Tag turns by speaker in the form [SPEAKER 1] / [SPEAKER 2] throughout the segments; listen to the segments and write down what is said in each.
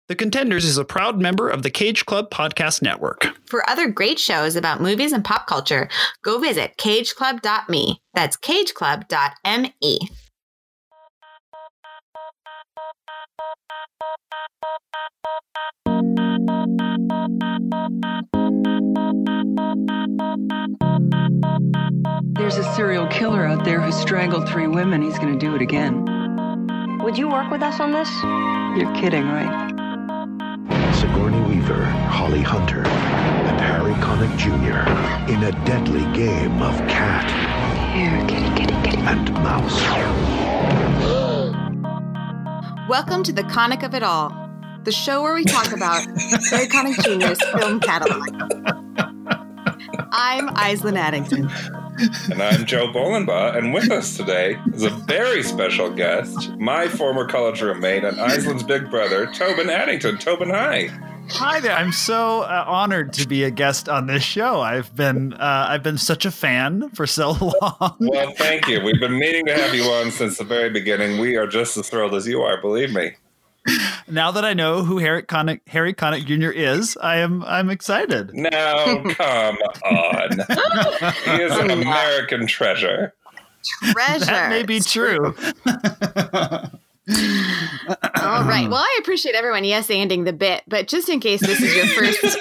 [SPEAKER 1] The Contenders is a proud member of the Cage Club Podcast Network.
[SPEAKER 2] For other great shows about movies and pop culture, go visit cageclub.me. That's cageclub.me.
[SPEAKER 3] There's a serial killer out there who strangled 3 women. He's going to do it again.
[SPEAKER 4] Would you work with us on this?
[SPEAKER 3] You're kidding, right?
[SPEAKER 5] Sigourney Weaver, Holly Hunter, and Harry Connick Jr. in a deadly game of cat
[SPEAKER 3] Here, kitty.
[SPEAKER 5] and mouse.
[SPEAKER 2] Welcome to the Connick of It All, the show where we talk about Harry Connick Jr.'s film catalog. I'm Aislinn Addington.
[SPEAKER 6] And I'm Joe Bolenbaugh, and with us today is a very special guest, my former college roommate and Aislinn's big brother, Tobin Addington. Tobin, hi.
[SPEAKER 1] Hi there. I'm so honored to be a guest on this show. I've been such a fan for so long.
[SPEAKER 6] Well, thank you. We've been meaning to have you on since the very beginning. We are just as thrilled as you are, believe me.
[SPEAKER 1] Now that I know who Harry Connick Jr. is, I'm excited.
[SPEAKER 6] Now, come on. He is an American treasure.
[SPEAKER 2] Treasure.
[SPEAKER 1] That may be true.
[SPEAKER 2] All right. Well, I appreciate everyone yes-anding the bit, but just in case this is your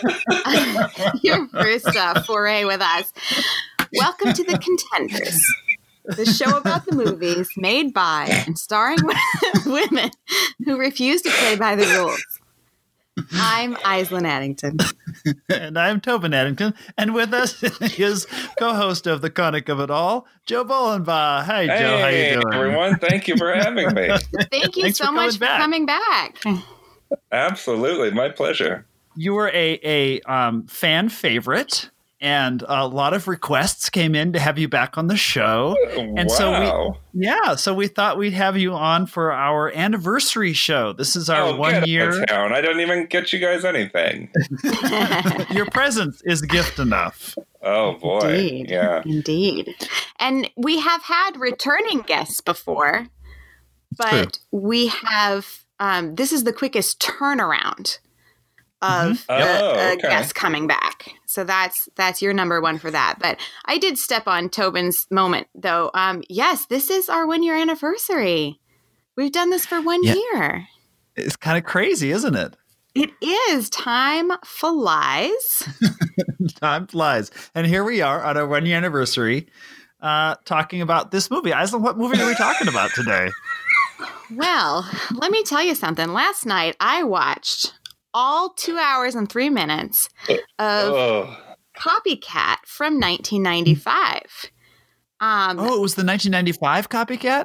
[SPEAKER 2] first foray with us, welcome to The Contenders, the show about the movies made by and starring women who refuse to play by the rules. I'm Aislinn Addington.
[SPEAKER 1] And I'm Tobin Addington. And with us is co-host of The Connick of It All, Joe Bolenbaugh. Hi, Joe. How you doing?
[SPEAKER 6] Everyone. Thank you for having me.
[SPEAKER 2] Thank you
[SPEAKER 1] Thanks
[SPEAKER 2] so
[SPEAKER 1] for
[SPEAKER 2] much for coming back.
[SPEAKER 6] Absolutely. My pleasure.
[SPEAKER 1] You were a fan favorite, and a lot of requests came in to have you back on the show. And
[SPEAKER 6] wow.
[SPEAKER 1] so we thought we'd have you on for our anniversary show. This is our 1 year.
[SPEAKER 6] Get out of town. I don't even get you guys anything.
[SPEAKER 1] Your presence is gift enough.
[SPEAKER 6] Oh boy.
[SPEAKER 2] Indeed.
[SPEAKER 6] Yeah.
[SPEAKER 2] Indeed. And we have had returning guests before, but we have this is the quickest turnaround of a guest coming back. So that's your number one for that. But I did step on Tobin's moment though. Yes, this is our 1 year anniversary. We've done this for 1 year.
[SPEAKER 1] It's kind of crazy, isn't it?
[SPEAKER 2] It is. Time flies.
[SPEAKER 1] Time flies. And here we are on our 1 year anniversary talking about this movie. Aislinn, what movie are we talking about today?
[SPEAKER 2] Well, let me tell you something. Last night I watched all 2 hours and 3 minutes of Copycat from 1995.
[SPEAKER 1] It was the 1995 Copycat?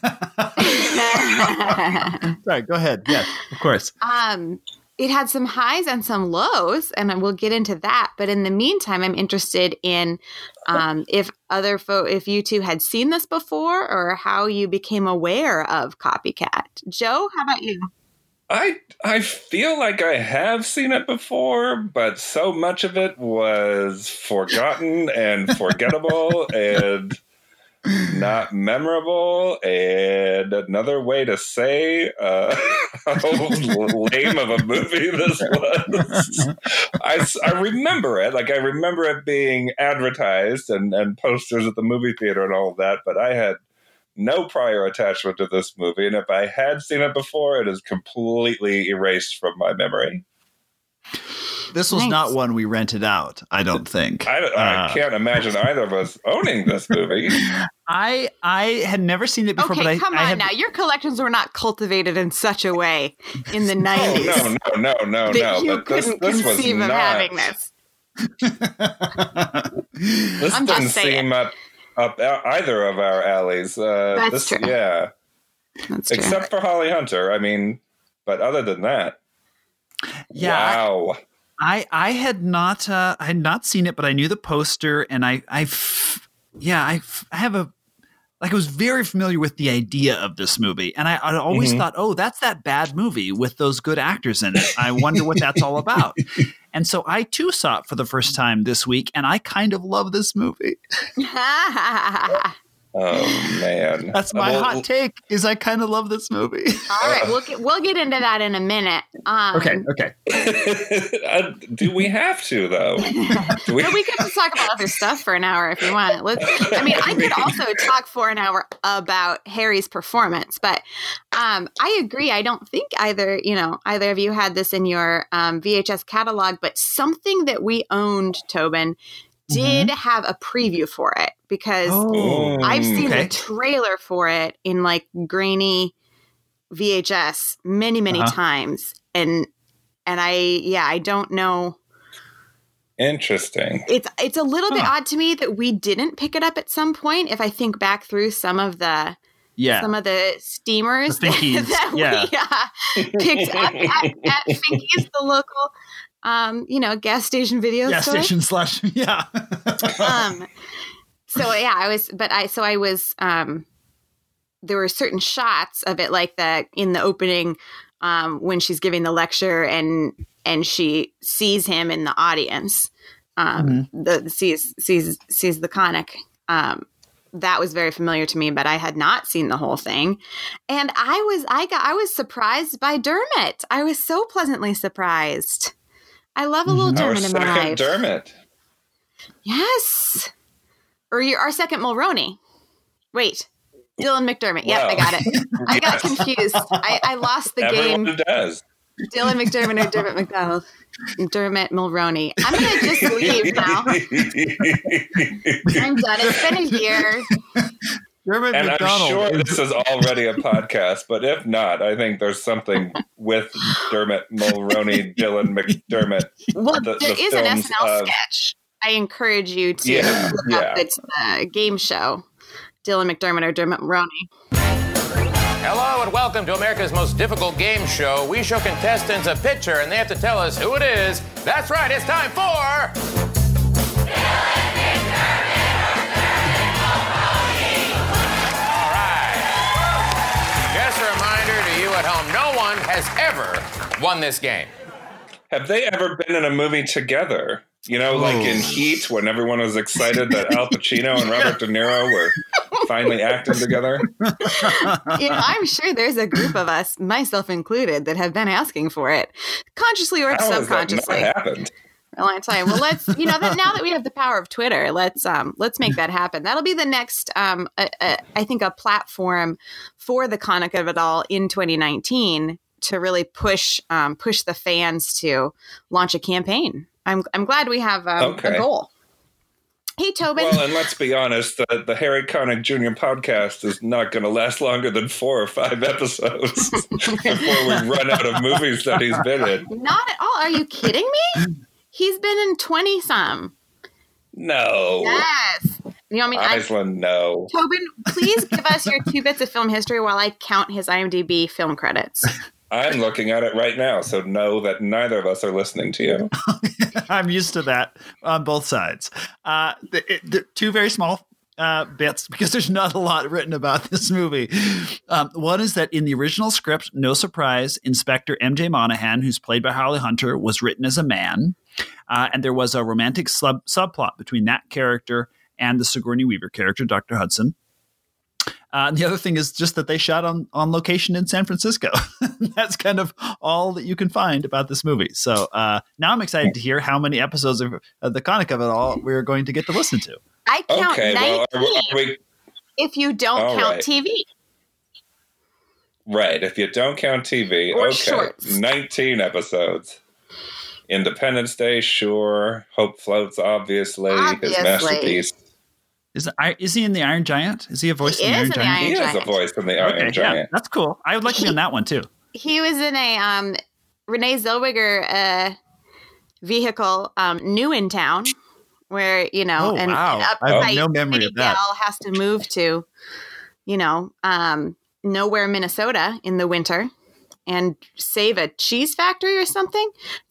[SPEAKER 1] Sorry, go ahead. Yes, of course.
[SPEAKER 2] It had some highs and some lows, and we'll get into that. But in the meantime, I'm interested in if you two had seen this before or how you became aware of Copycat. Joe, how about you?
[SPEAKER 6] I feel like I have seen it before, but so much of it was forgotten and forgettable and not memorable. And another way to say how lame of a movie this was. I remember it. Like, I remember it being advertised and posters at the movie theater and all of that, but I had no prior attachment to this movie, and if I had seen it before, it is completely erased from my memory.
[SPEAKER 1] This was not one we rented out, I don't think.
[SPEAKER 6] I can't imagine either of us owning this movie.
[SPEAKER 1] I had never seen it before,
[SPEAKER 2] okay,
[SPEAKER 1] but
[SPEAKER 2] come on now. Your collections were not cultivated in such a way in the 90s.
[SPEAKER 6] No.
[SPEAKER 2] You couldn't
[SPEAKER 6] this
[SPEAKER 2] conceive
[SPEAKER 6] was
[SPEAKER 2] of
[SPEAKER 6] not
[SPEAKER 2] having this.
[SPEAKER 6] This
[SPEAKER 2] I'm
[SPEAKER 6] didn't
[SPEAKER 2] just saying.
[SPEAKER 6] seem up either of our alleys.
[SPEAKER 2] That's true.
[SPEAKER 6] Yeah.
[SPEAKER 2] That's true.
[SPEAKER 6] Except for Holly Hunter. I mean, but other than that.
[SPEAKER 1] Yeah.
[SPEAKER 6] Wow.
[SPEAKER 1] I had not seen it, but I knew the poster, and I was very familiar with the idea of this movie, and I always thought, oh, that's that bad movie with those good actors in it. I wonder what that's all about. And so I too saw it for the first time this week, and I kind of love this movie.
[SPEAKER 6] Oh man,
[SPEAKER 1] that's my hot take. Is I kind of love this movie.
[SPEAKER 2] All right, we'll get into that in a minute.
[SPEAKER 1] Okay.
[SPEAKER 6] Do we have to though?
[SPEAKER 2] We could talk about other stuff for an hour if you want. I could also talk for an hour about Harry's performance, but I agree. I don't think either of you had this in your VHS catalog, but something that we owned, Tobin, did have a preview for it, because I've seen the trailer for it in like grainy VHS many times, and I don't know.
[SPEAKER 6] Interesting.
[SPEAKER 2] It's a little bit odd to me that we didn't pick it up at some point. If I think back through some of the steamers that we picked up at Finky's, the local gas station video store.
[SPEAKER 1] Gas station /
[SPEAKER 2] I was there were certain shots of it, like that in the opening when she's giving the lecture and she sees him in the audience, sees the Connick. That was very familiar to me, but I had not seen the whole thing. And I was surprised by Dermot. I was so pleasantly surprised. I love a little Dermot in my life.
[SPEAKER 6] Dermot.
[SPEAKER 2] Yes. Or our second Mulroney. Wait. Dylan McDermott. Yep, I got it. I got confused. I lost the game.
[SPEAKER 6] Everyone does.
[SPEAKER 2] Dylan McDermott or Dermot McDonald. Dermot Mulroney. I'm going to just leave now. I'm done. It's been a year.
[SPEAKER 1] Dermot
[SPEAKER 6] and
[SPEAKER 1] McDonald.
[SPEAKER 6] I'm sure this is already a podcast, but if not, I think there's something with Dermot Mulroney, Dylan McDermott.
[SPEAKER 2] Well, there is an SNL sketch. I encourage you to look up. It's a game show. Dylan McDermott or Dermot Mulroney.
[SPEAKER 7] Hello and welcome to America's most difficult game show. We show contestants a picture and they have to tell us who it is. That's right, it's time for... Dylan McDermott or Dermot Mulroney. All right. Just a reminder to you at home, no one has ever won this game.
[SPEAKER 6] Have they ever been in a movie together? Like in Heat, when everyone was excited that Al Pacino and Robert De Niro were finally acting together.
[SPEAKER 2] I'm sure there's a group of us, myself included, that have been asking for it, consciously or subconsciously.
[SPEAKER 6] That not happened?
[SPEAKER 2] A long time. Well, let's that now that we have the power of Twitter, let's make that happen. That'll be the next, I think, a platform for the Connick of it all in 2019 to really push the fans to launch a campaign. I'm glad we have a goal. Hey, Tobin.
[SPEAKER 6] Well, and let's be honest, the Harry Connick Jr. podcast is not going to last longer than 4 or 5 episodes before we run out of movies that he's been in.
[SPEAKER 2] Not at all. Are you kidding me? He's been in 20-some.
[SPEAKER 6] No.
[SPEAKER 2] Yes.
[SPEAKER 6] Iceland, no.
[SPEAKER 2] Tobin, please give us your 2 bits of film history while I count his IMDb film credits.
[SPEAKER 6] I'm looking at it right now, so know that neither of us are listening to you.
[SPEAKER 1] I'm used to that on both sides. The 2 very small bits, because there's not a lot written about this movie. One is that in the original script, no surprise, Inspector M.J. Monaghan, who's played by Holly Hunter, was written as a man. And there was a romantic subplot between that character and the Sigourney Weaver character, Dr. Hudson. And the other thing is just that they shot on location in San Francisco. That's kind of all that you can find about this movie. So now I'm excited to hear how many episodes of the Connick of it all we're going to get to listen to.
[SPEAKER 2] I count 19 if you don't count TV.
[SPEAKER 6] Right, if you don't count TV.
[SPEAKER 2] Or shorts.
[SPEAKER 6] 19 episodes. Independence Day, sure. Hope Floats, obviously. His masterpiece.
[SPEAKER 1] Is he in the Iron Giant? Is he a voice in the Iron Giant?
[SPEAKER 6] He is a voice in the Iron Giant.
[SPEAKER 1] Yeah, that's cool. I would like to be in that one too.
[SPEAKER 2] He was in a Renee Zellweger vehicle, New in Town, where an
[SPEAKER 1] I have no memory of that.
[SPEAKER 2] Gal has to move to, nowhere, Minnesota in the winter. And save a cheese factory or something.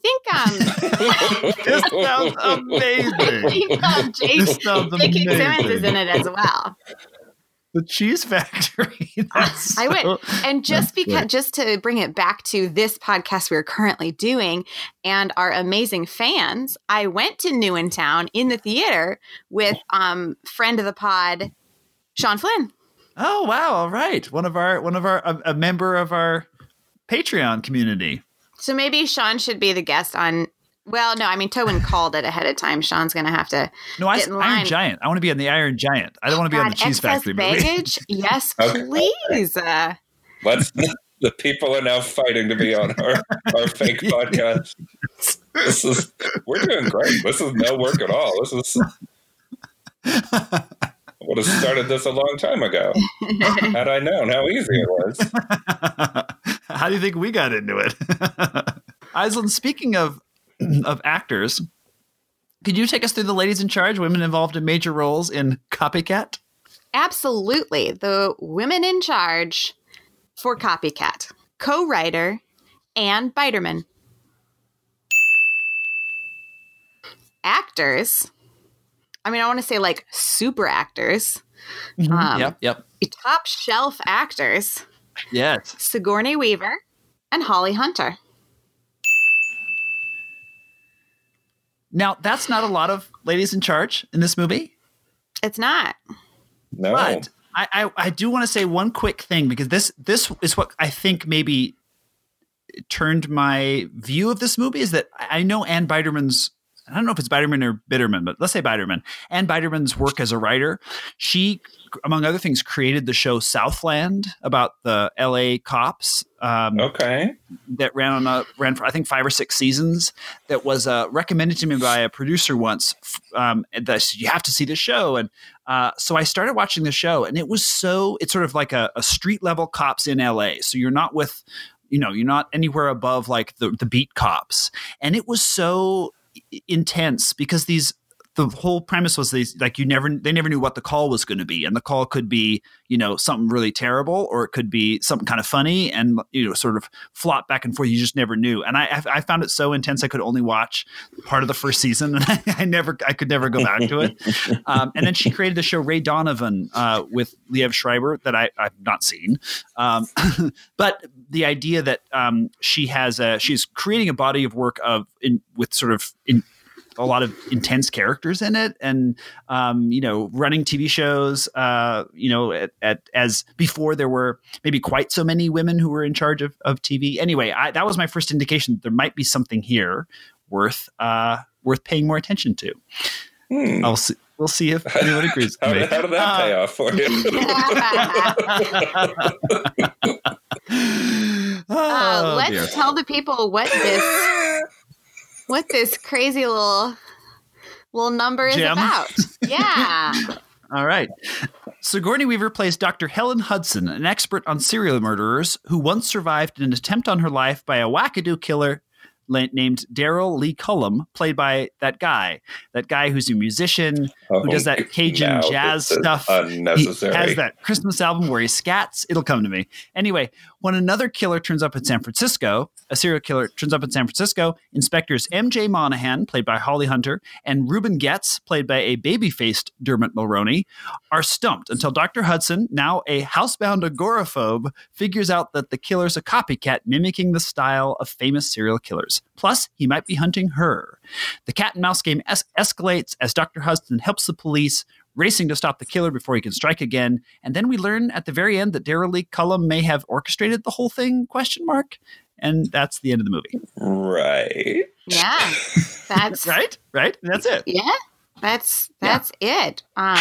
[SPEAKER 2] I think
[SPEAKER 1] this sounds amazing.
[SPEAKER 2] This sounds amazing. J.K. Simmons is in it as well.
[SPEAKER 1] The cheese factory.
[SPEAKER 2] I went, and just to bring it back to this podcast we're currently doing and our amazing fans, I went to New in Town in the theater with friend of the pod, Sean Flynn.
[SPEAKER 1] Oh, wow. All right. A member of our Patreon community.
[SPEAKER 2] So maybe Sean should be the guest on. Well, no, I mean, Tobin called it ahead of time. Sean's going to have to.
[SPEAKER 1] No, Iron Giant. I want to be on the Iron Giant. I don't want to be on the Cheese Factory
[SPEAKER 2] baggage?
[SPEAKER 1] movie.
[SPEAKER 2] Yes, please.
[SPEAKER 6] Let's. The people are now fighting to be on our fake podcast. We're doing great. This is no work at all. I would have started this a long time ago had I known how easy it was.
[SPEAKER 1] How do you think we got into it? Aislinn, speaking of actors, could you take us through the ladies in charge, women involved in major roles in Copycat?
[SPEAKER 2] Absolutely. The women in charge for Copycat. Co-writer Ann Biderman. Actors. I mean, I want to say like super actors.
[SPEAKER 1] Yep.
[SPEAKER 2] Top shelf actors.
[SPEAKER 1] Yes.
[SPEAKER 2] Sigourney Weaver and Holly Hunter.
[SPEAKER 1] Now, that's not a lot of ladies in charge in this movie.
[SPEAKER 2] It's not.
[SPEAKER 6] No.
[SPEAKER 1] But I do want to say one quick thing, because this is what I think maybe turned my view of this movie, is that I know Ann Biderman's, I don't know if it's Biderman or Bitterman, but let's say Biderman. Ann Biderman's work as a writer, she, among other things, created the show Southland about the LA cops. That ran for I think 5 or 6 seasons. That was recommended to me by a producer once. That said, you have to see the show, and so I started watching the show, and it's sort of like a street level cops in LA. So you're not with, you're not anywhere above like the beat cops, and it was so intense because the whole premise was they never knew what the call was going to be, and the call could be something really terrible, or it could be something kind of funny, and sort of flop back and forth. You just never knew, and I found it so intense I could only watch part of the first season, and I could never go back to it. And then she created the show Ray Donovan with Liev Schreiber that I've not seen, but the idea that she's creating a body of work with sort of a lot of intense characters in it, and running TV shows. As before, there were maybe quite so many women who were in charge of TV. Anyway, that was my first indication that there might be something here worth paying more attention to. We'll see if anyone agrees.
[SPEAKER 6] How did that pay off for you?
[SPEAKER 2] Let's tell the people what this crazy little number is about. Yeah.
[SPEAKER 1] All right. Sigourney Weaver plays Dr. Helen Hudson, an expert on serial murderers who once survived an attempt on her life by a wackadoo killer named Daryl Lee Cullum, played by that guy who's a musician who does that Cajun jazz stuff.
[SPEAKER 6] Unnecessary.
[SPEAKER 1] He has that Christmas album where he scats. It'll come to me. Anyway, when another killer turns up in San Francisco, a serial killer turns up in San Francisco, Inspectors M.J. Monahan, played by Holly Hunter, and Reuben Getz, played by a baby-faced Dermot Mulroney, are stumped until Dr. Hudson, now a housebound agoraphobe, figures out that the killer's a copycat mimicking the style of famous serial killers. Plus, he might be hunting her. The cat and mouse game escalates as Dr. Hudson helps the police, racing to stop the killer before he can strike again. And then we learn at the very end that Daryl Lee Cullum may have orchestrated the whole thing, ? And that's the end of the movie.
[SPEAKER 6] Right.
[SPEAKER 2] Yeah. That's
[SPEAKER 1] right. That's it.
[SPEAKER 2] Yeah. That's it.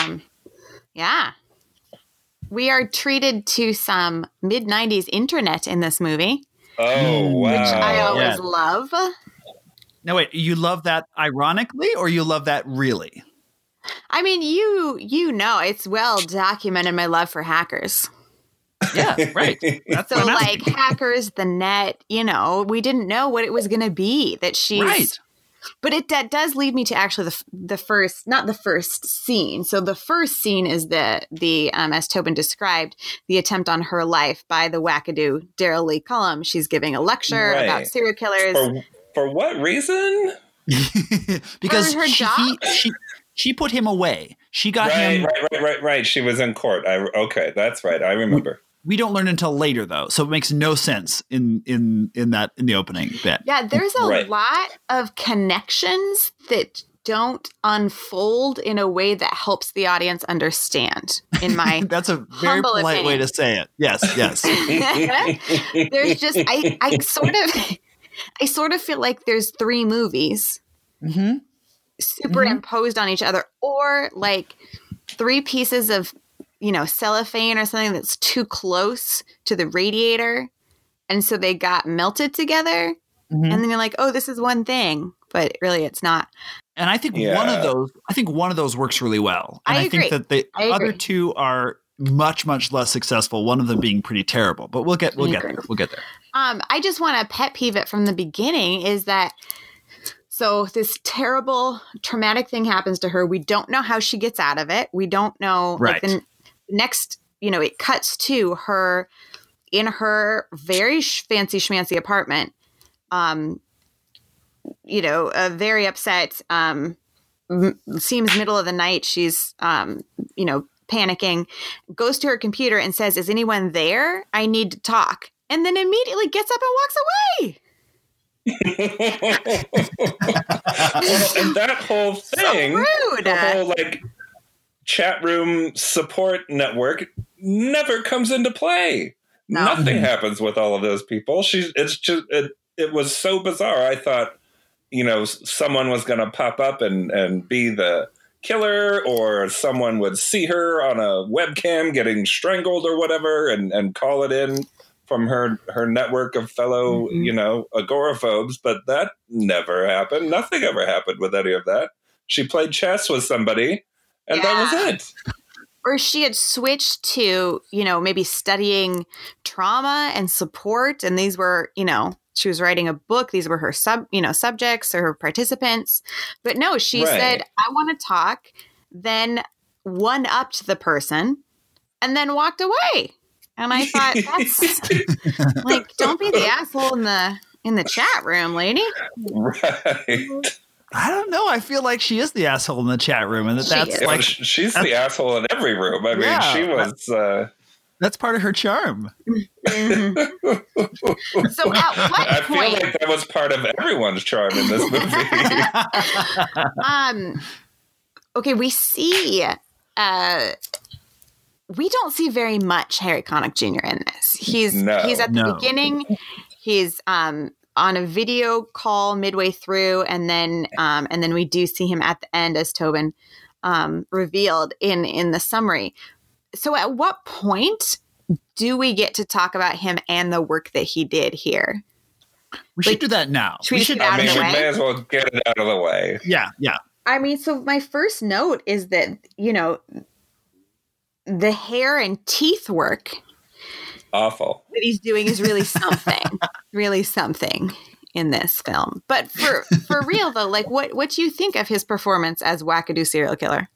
[SPEAKER 2] Yeah. We are treated to some mid-90s internet in this movie.
[SPEAKER 6] Oh, wow.
[SPEAKER 2] Which I always love.
[SPEAKER 1] No, wait, you love that ironically, or you love that really?
[SPEAKER 2] I mean, you know, it's well documented my love for hackers.
[SPEAKER 1] Yeah, right. That's
[SPEAKER 2] so like hackers, the net, we didn't know what it was going to be that she's
[SPEAKER 1] right.
[SPEAKER 2] But that does lead me to actually the first, not the first scene. So the first scene is the as Tobin described, the attempt on her life by the wackadoo Daryl Lee Cullum. She's giving a lecture about serial killers.
[SPEAKER 6] For what reason?
[SPEAKER 1] Because
[SPEAKER 2] her job?
[SPEAKER 1] She put him away. She got him.
[SPEAKER 6] Right. She was in court. Okay, that's right. I remember.
[SPEAKER 1] We don't learn until later, though, so it makes no sense in the opening bit.
[SPEAKER 2] Yeah, there's a lot of connections that don't unfold in a way that helps the audience understand in my
[SPEAKER 1] That's a very polite way to say it. Yes.
[SPEAKER 2] There's just I sort of feel like there's 3 movies superimposed on each other, or like 3 pieces of, cellophane or something that's too close to the radiator. And so they got melted together. And then you're like, oh, this is one thing, but really it's not.
[SPEAKER 1] And I think one of those works really well. And I think that the other 2 are much, much less successful. One of them being pretty terrible, but we'll get there. We'll get there.
[SPEAKER 2] I just want to pet peeve it from the beginning is that, so this terrible traumatic thing happens to her. We don't know how she gets out of it. We don't know.
[SPEAKER 1] Right.
[SPEAKER 2] Like the next, it cuts to her in her very fancy schmancy apartment. Very upset. Seems middle of the night. She's, panicking, goes to her computer and says, "Is anyone there? I need to talk." And then immediately gets up and walks away.
[SPEAKER 6] And that whole thing,
[SPEAKER 2] so rude.
[SPEAKER 6] The whole chat room support network never comes into play. No. Nothing happens with all of those people. It was so bizarre. I thought, someone was going to pop up and be the killer, or someone would see her on a webcam getting strangled or whatever and call it in from her network of fellow, agoraphobes. But that never happened. Nothing ever happened with any of that. She played chess with somebody, and that was it.
[SPEAKER 2] Or she had switched to, maybe studying trauma and support. And these were, she was writing a book. These were her subjects or her participants. But no, she said, "I want to talk," then one-upped the person and then walked away. And I thought, that's don't be the asshole in the chat room, lady.
[SPEAKER 6] Right.
[SPEAKER 1] I don't know. I feel like she is the asshole in the chat room, and
[SPEAKER 6] she's the asshole in every room. I mean, she was.
[SPEAKER 1] That's part of her charm.
[SPEAKER 2] So at what
[SPEAKER 6] I
[SPEAKER 2] point?
[SPEAKER 6] feel like that was part of everyone's charm in this movie.
[SPEAKER 2] Okay, we see. We don't see very much Harry Connick Jr. in this. He's at the beginning. He's on a video call midway through, and then we do see him at the end as Tobin revealed in the summary. So at what point do we get to talk about him and the work that he did here?
[SPEAKER 1] We should do that now.
[SPEAKER 2] We
[SPEAKER 6] may as well get it out of the way.
[SPEAKER 1] Yeah.
[SPEAKER 2] I mean, so my first note is that, the hair and teeth work
[SPEAKER 6] awful
[SPEAKER 2] that he's doing is really something. Really something in this film. But for real though, what do you think of his performance as wackadoo serial killer?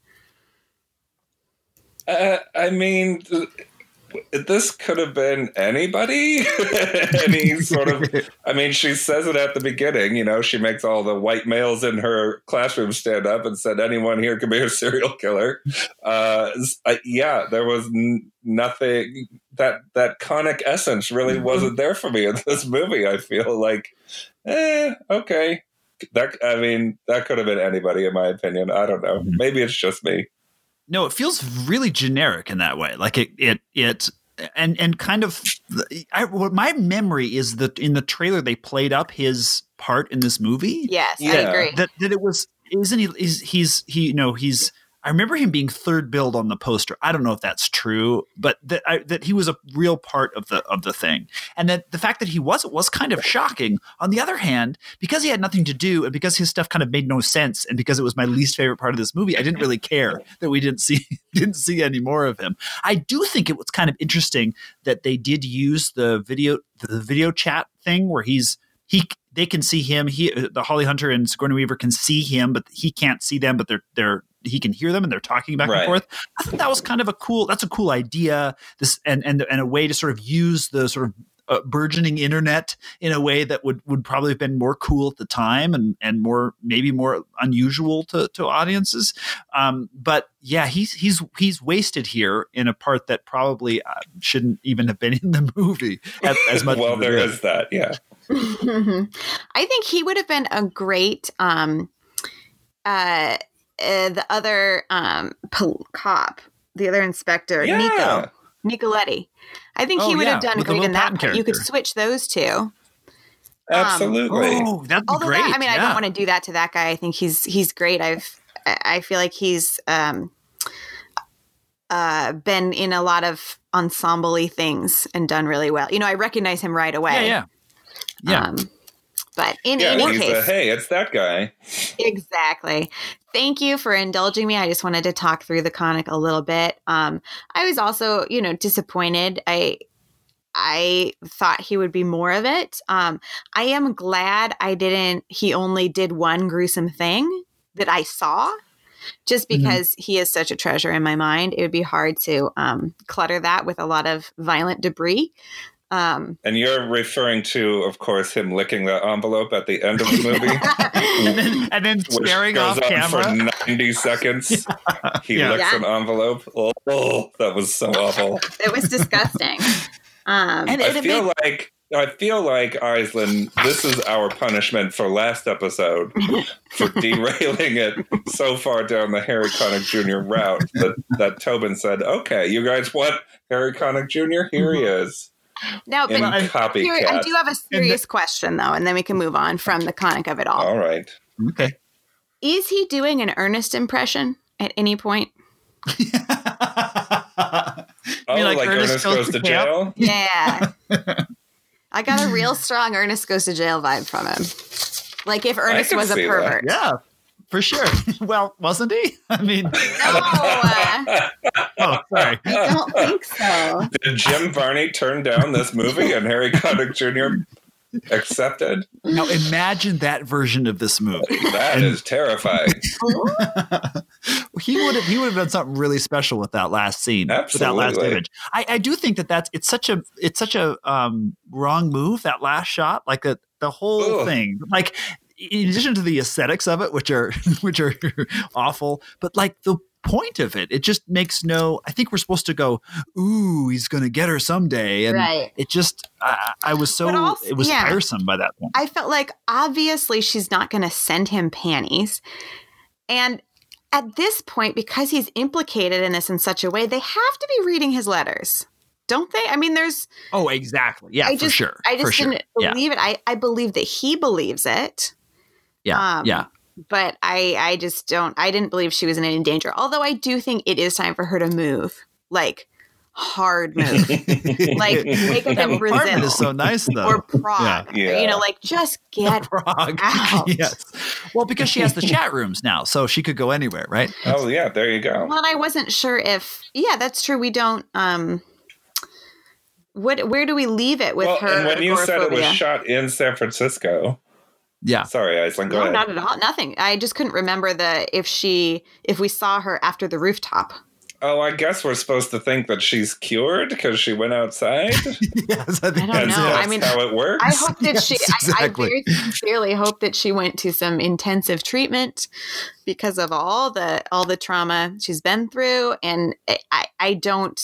[SPEAKER 6] I mean, this could have been anybody. Any sort of. I mean, she says it at the beginning. She makes all the white males in her classroom stand up and said, "Anyone here can be a serial killer." There was nothing. That Connick essence really wasn't there for me in this movie. I feel like, okay. That could have been anybody, in my opinion. I don't know. Maybe it's just me.
[SPEAKER 1] No, it feels really generic in that way. Like it and kind of. What my memory is that in the trailer they played up his part in this movie.
[SPEAKER 2] Yes, I agree.
[SPEAKER 1] That it was. Isn't he? He's. I remember him being third billed on the poster. I don't know if that's true, but that he was a real part of the thing, and that the fact that he wasn't was kind of shocking. On the other hand, because he had nothing to do, and because his stuff kind of made no sense, and because it was my least favorite part of this movie, I didn't really care that we didn't see any more of him. I do think it was kind of interesting that they did use the video chat thing where they can see him. The Holly Hunter and Sigourney Weaver can see him, but he can't see them. But he can hear them, and they're talking back and forth. I think that was kind of a cool idea. This and a way to sort of use the sort of burgeoning internet in a way that would probably have been more cool at the time and maybe more unusual to audiences. But yeah, he's wasted here in a part that probably shouldn't even have been in the movie as much.
[SPEAKER 6] Well, there is that, yeah.
[SPEAKER 2] I think he would have been a great the other cop the other inspector, Nicoletti. I think he would have done great in that. You could switch those two.
[SPEAKER 6] Absolutely.
[SPEAKER 1] That'd be great.
[SPEAKER 2] I don't want to do that to that guy. I think he's great. I feel like he's been in a lot of ensemble-y things and done really well. I recognize him right away.
[SPEAKER 1] Yeah.
[SPEAKER 2] But in any case,
[SPEAKER 6] hey, it's that guy.
[SPEAKER 2] Exactly. Thank you for indulging me. I just wanted to talk through the comic a little bit. I was also, disappointed. I thought he would be more of it. I am glad he only did one gruesome thing that I saw, just because he is such a treasure in my mind. It would be hard to clutter that with a lot of violent debris.
[SPEAKER 6] And you're referring to, of course, him licking the envelope at the end of the movie.
[SPEAKER 1] and then staring off camera.
[SPEAKER 6] For 90 seconds. He licks an envelope. Oh, that was so awful.
[SPEAKER 2] It was disgusting.
[SPEAKER 6] I feel like, Aislinn, this is our punishment for last episode for derailing it so far down the Harry Connick Jr. route that Tobin said, okay, you guys want Harry Connick Jr.? Here he is.
[SPEAKER 2] No, but I do have a serious question, though, and then we can move on from the Connick of it all.
[SPEAKER 6] All right.
[SPEAKER 1] Okay.
[SPEAKER 2] Is he doing an Ernest impression at any point?
[SPEAKER 6] Like Ernest goes to jail?
[SPEAKER 2] Yeah. I got a real strong Ernest goes to jail vibe from him. Like if Ernest was a pervert.
[SPEAKER 1] That. Yeah, for sure. Well, wasn't he? I mean.
[SPEAKER 2] No.
[SPEAKER 1] Oh, sorry.
[SPEAKER 2] I don't think so.
[SPEAKER 6] Did Jim Varney turn down this movie and Harry Connick Jr. accepted?
[SPEAKER 1] Now imagine that version of this movie.
[SPEAKER 6] That is terrifying.
[SPEAKER 1] He would have done something really special with that last scene.
[SPEAKER 6] Absolutely.
[SPEAKER 1] With that last image. I do think it's such a wrong move, that last shot, like the whole thing. Like in addition to the aesthetics of it, which are awful, but like the point of it just makes I think we're supposed to go, ooh, he's going to get her someday. And it just, it was tiresome by that point.
[SPEAKER 2] I felt like obviously she's not going to send him panties. And at this point, because he's implicated in this in such a way, they have to be reading his letters, don't they? I mean, there's...
[SPEAKER 1] Oh, exactly. Yeah, for sure.
[SPEAKER 2] I just didn't believe it. I believe that he believes it.
[SPEAKER 1] Yeah.
[SPEAKER 2] But I just I didn't believe she was in any danger. Although I do think it is time for her to move. Like, hard move. Like, make up in Brazil.
[SPEAKER 1] Apartment is so nice, though.
[SPEAKER 2] Or Prague.
[SPEAKER 6] Yeah.
[SPEAKER 2] Like, just get
[SPEAKER 1] Prague
[SPEAKER 2] out.
[SPEAKER 1] Yes. Well, because she has the chat rooms now, so she could go anywhere, right?
[SPEAKER 6] Oh, yeah, there you go.
[SPEAKER 2] Well, I wasn't sure if... Yeah, that's true. We don't... Where do we leave it with her?
[SPEAKER 6] And when you said it was
[SPEAKER 2] agoraphobia?
[SPEAKER 6] shot in San Francisco...
[SPEAKER 1] Yeah.
[SPEAKER 6] Sorry, Aislinn, go ahead.
[SPEAKER 2] Not at all. Nothing. I just couldn't remember if we saw her after the rooftop.
[SPEAKER 6] Oh, I guess we're supposed to think that she's cured because she went outside.
[SPEAKER 1] Yes, I think
[SPEAKER 2] I don't know.
[SPEAKER 6] That's how it works.
[SPEAKER 2] I hope that
[SPEAKER 1] exactly.
[SPEAKER 2] I very sincerely hope that she went to some intensive treatment because of all the trauma she's been through, and I don't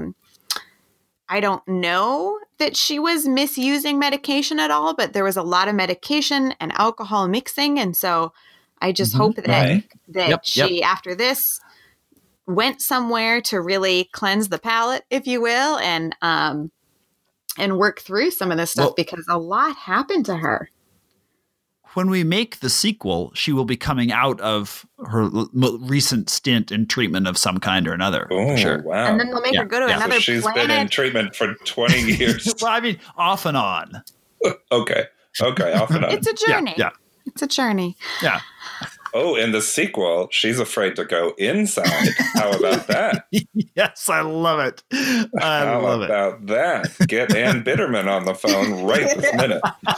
[SPEAKER 2] know that she was misusing medication at all, but there was a lot of medication and alcohol mixing. And so I just hope that she, after this, went somewhere to really cleanse the palate, if you will, and work through some of this stuff because a lot happened to her.
[SPEAKER 1] When we make the sequel, she will be coming out of her recent stint in treatment of some kind or another.
[SPEAKER 6] Oh,
[SPEAKER 1] for sure.
[SPEAKER 6] Wow.
[SPEAKER 2] And then they'll make her go to another
[SPEAKER 6] she's
[SPEAKER 2] planet.
[SPEAKER 6] been in treatment for 20 years.
[SPEAKER 1] Well, I mean, off and on.
[SPEAKER 6] Okay, off and on.
[SPEAKER 2] It's a journey.
[SPEAKER 1] Yeah.
[SPEAKER 2] It's a journey.
[SPEAKER 1] Yeah.
[SPEAKER 6] Oh, in the sequel, she's afraid to go inside. How about that?
[SPEAKER 1] Yes, I love it.
[SPEAKER 6] How about that? Get Ann Bitterman on the phone right this minute.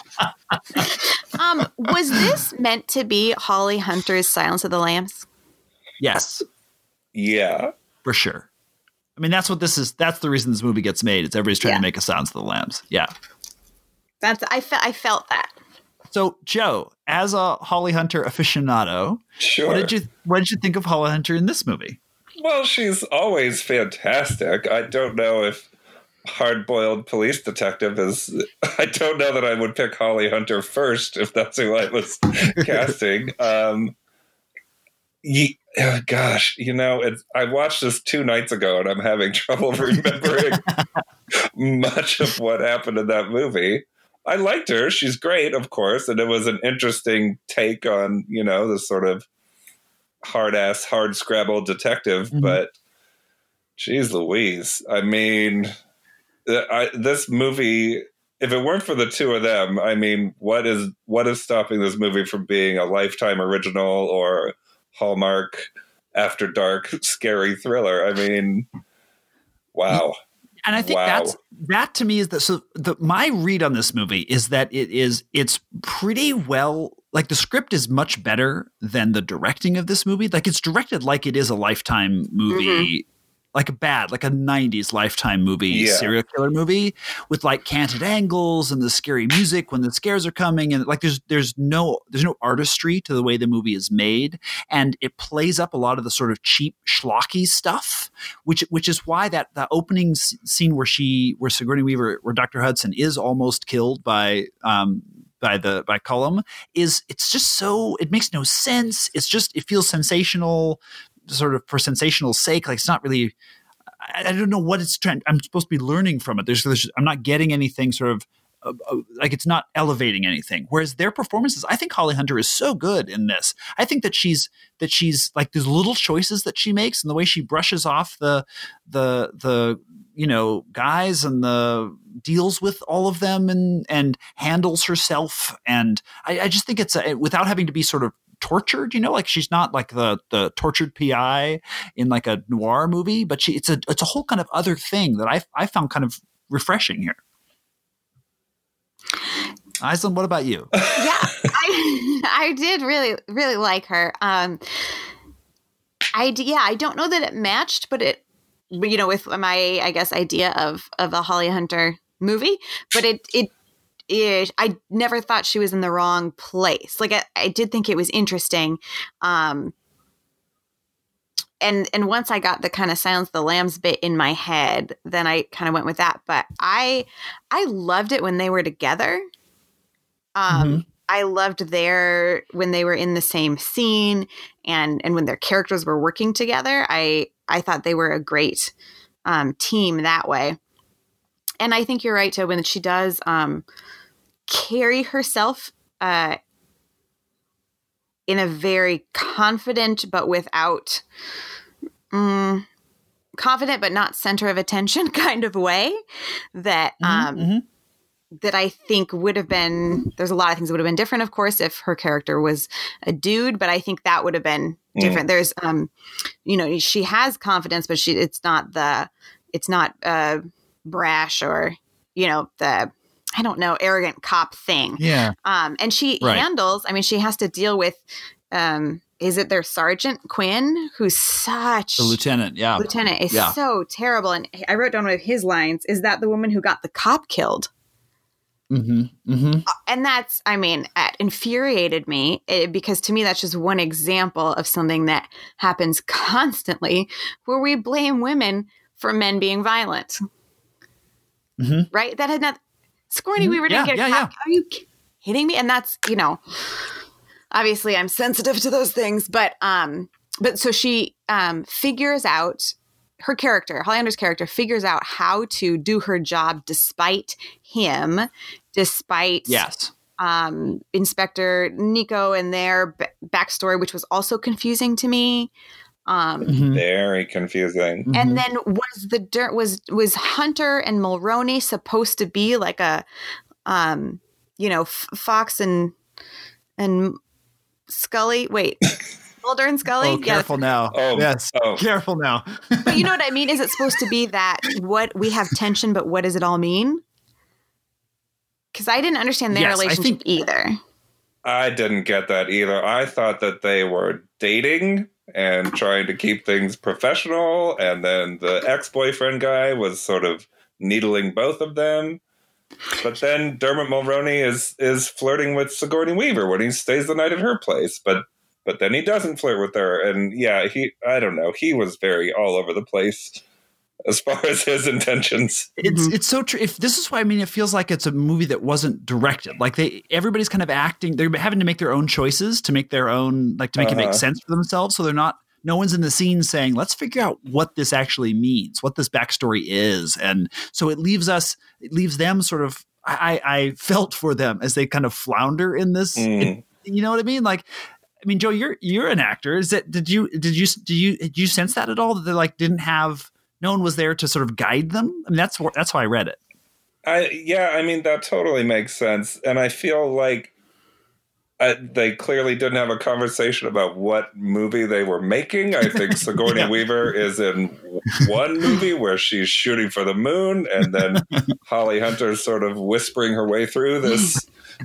[SPEAKER 2] Was this meant to be Holly Hunter's Silence of the Lambs?
[SPEAKER 1] Yes.
[SPEAKER 6] Yeah.
[SPEAKER 1] For sure. I mean, that's what this is. That's the reason this movie gets made. It's everybody's trying to make a Silence of the Lambs. Yeah.
[SPEAKER 2] I felt that.
[SPEAKER 1] So, Joe, as a Holly Hunter aficionado,
[SPEAKER 6] sure.
[SPEAKER 1] What did you think of Holly Hunter in this movie?
[SPEAKER 6] Well, she's always fantastic. I don't know if hard-boiled police detective is... I don't know that I would pick Holly Hunter first if that's who I was casting. Oh gosh, I watched this 2 nights ago and I'm having trouble remembering much of what happened in that movie. I liked her. She's great, of course. And it was an interesting take on, the sort of hard-ass, hard-scrabble detective. Mm-hmm. But geez Louise. I mean, this movie, if it weren't for the two of them, I mean, what is stopping this movie from being a Lifetime original or Hallmark After Dark scary thriller? I mean, wow.
[SPEAKER 1] And I think that to me is my read on this movie is that it's pretty well, like the script is much better than the directing of this movie. Like it's directed like it is a Lifetime movie, like a 90s Lifetime movie, serial killer movie with like canted angles and the scary music when the scares are coming. And like, there's no artistry to the way the movie is made. And it plays up a lot of the sort of cheap schlocky stuff, which is why that opening scene where Sigourney Weaver, where Dr. Hudson is almost killed by Cullum it's just so, it makes no sense. It feels sensational, sort of for sensational sake. Like it's not really, I don't know what it's trying. I'm supposed to be learning from it. I'm not getting anything sort of like it's not elevating anything. Whereas their performances, I think Holly Hunter is so good in this. I think that she's like these little choices that she makes and the way she brushes off the guys and the deals with all of them and handles herself. And I just think it's without having to be sort of tortured, like she's not like the tortured PI in like a noir movie, but it's a whole kind of other thing that I found kind of refreshing here. Aislinn, what about you?
[SPEAKER 2] Yeah, I did really, really like her. I don't know that it matched, but with my, I guess, idea of a Holly Hunter movie, but I never thought she was in the wrong place. Like I did think it was interesting. And once I got the kind of Silence of the Lambs bit in my head, then I kind of went with that. But I loved it when they were together. I loved when they were in the same scene and when their characters were working together. I thought they were a great team that way. And I think you're right, Tobin, that she does carry herself in a very confident but without confident but not center of attention kind of way that that I think would have been, there's a lot of things that would have been different, of course, if her character was a dude, but I think that would have been different. There's she has confidence, but it's not brash or the arrogant cop thing. Yeah. And she handles, she has to deal with, is it their Sergeant Quinn, who's such...
[SPEAKER 1] The lieutenant, yeah.
[SPEAKER 2] Lieutenant is so terrible. And I wrote down one of his lines, is that the woman who got the cop killed? Mm-hmm. Mm-hmm. And that's, it infuriated me because to me, that's just one example of something that happens constantly where we blame women for men being violent. Mm-hmm. Right? That had not... Sigourney Weaver didn't get a cop. Are you kidding me? And that's, obviously I'm sensitive to those things, but so she figures out, her character, Holly Hunter's character, figures out how to do her job despite him, despite Inspector Nico and their backstory, which was also confusing to me.
[SPEAKER 6] Very confusing.
[SPEAKER 2] And then was Hunter and Mulroney supposed to be like a, Fox and Scully? Wait, Mulder and Scully?
[SPEAKER 1] Oh, careful now. Oh, yes. Oh. Careful now.
[SPEAKER 2] But you know what I mean? Is it supposed to be that what we have tension, but what does it all mean? Because I didn't understand their relationship either.
[SPEAKER 6] I didn't get that either. I thought that they were dating and trying to keep things professional. And then the ex-boyfriend guy was sort of needling both of them. But then Dermot Mulroney is flirting with Sigourney Weaver when he stays the night at her place. But then he doesn't flirt with her. And I don't know. He was very all over the place. as far as his intentions.
[SPEAKER 1] It's so true. If this is why, I mean, it feels like it's a movie that wasn't directed. Like everybody's kind of acting. They're having to make their own choices to make their own, like to make it make sense for themselves. So no one's in the scene saying, let's figure out what this actually means, what this backstory is. And so it leaves them sort of, I felt for them as they kind of flounder in this. You know what I mean? Like, I mean, Joe, you're an actor. Did you sense that at all? That they like didn't have, no one was there to sort of guide them? I mean, that's how I read it.
[SPEAKER 6] I mean, that totally makes sense. And I feel like they clearly didn't have a conversation about what movie they were making. I think Sigourney Weaver is in one movie where she's shooting for the moon, and then Holly Hunter's sort of whispering her way through this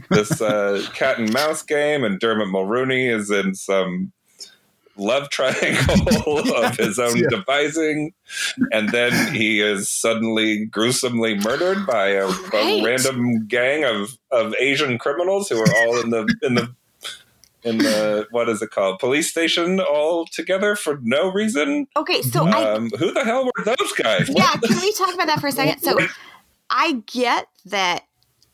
[SPEAKER 6] cat and mouse game, and Dermot Mulroney is in some love triangle of his own devising, and then he is suddenly gruesomely murdered by a random gang of Asian criminals who are all in the what is it called, police station, all together for no reason.
[SPEAKER 2] Okay, so
[SPEAKER 6] who the hell were those guys?
[SPEAKER 2] Yeah, can we talk about that for a second? So I get that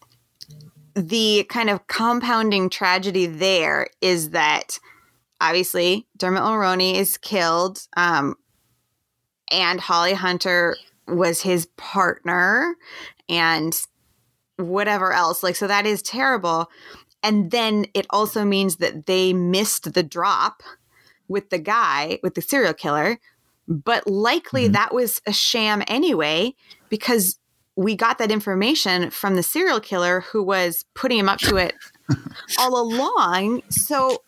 [SPEAKER 2] the kind of compounding tragedy there is that obviously Dermot Mulroney is killed, and Holly Hunter was his partner and whatever else. Like, so that is terrible. And then it also means that they missed the drop with the serial killer, but likely that was a sham anyway, because we got that information from the serial killer who was putting him up to it all along. So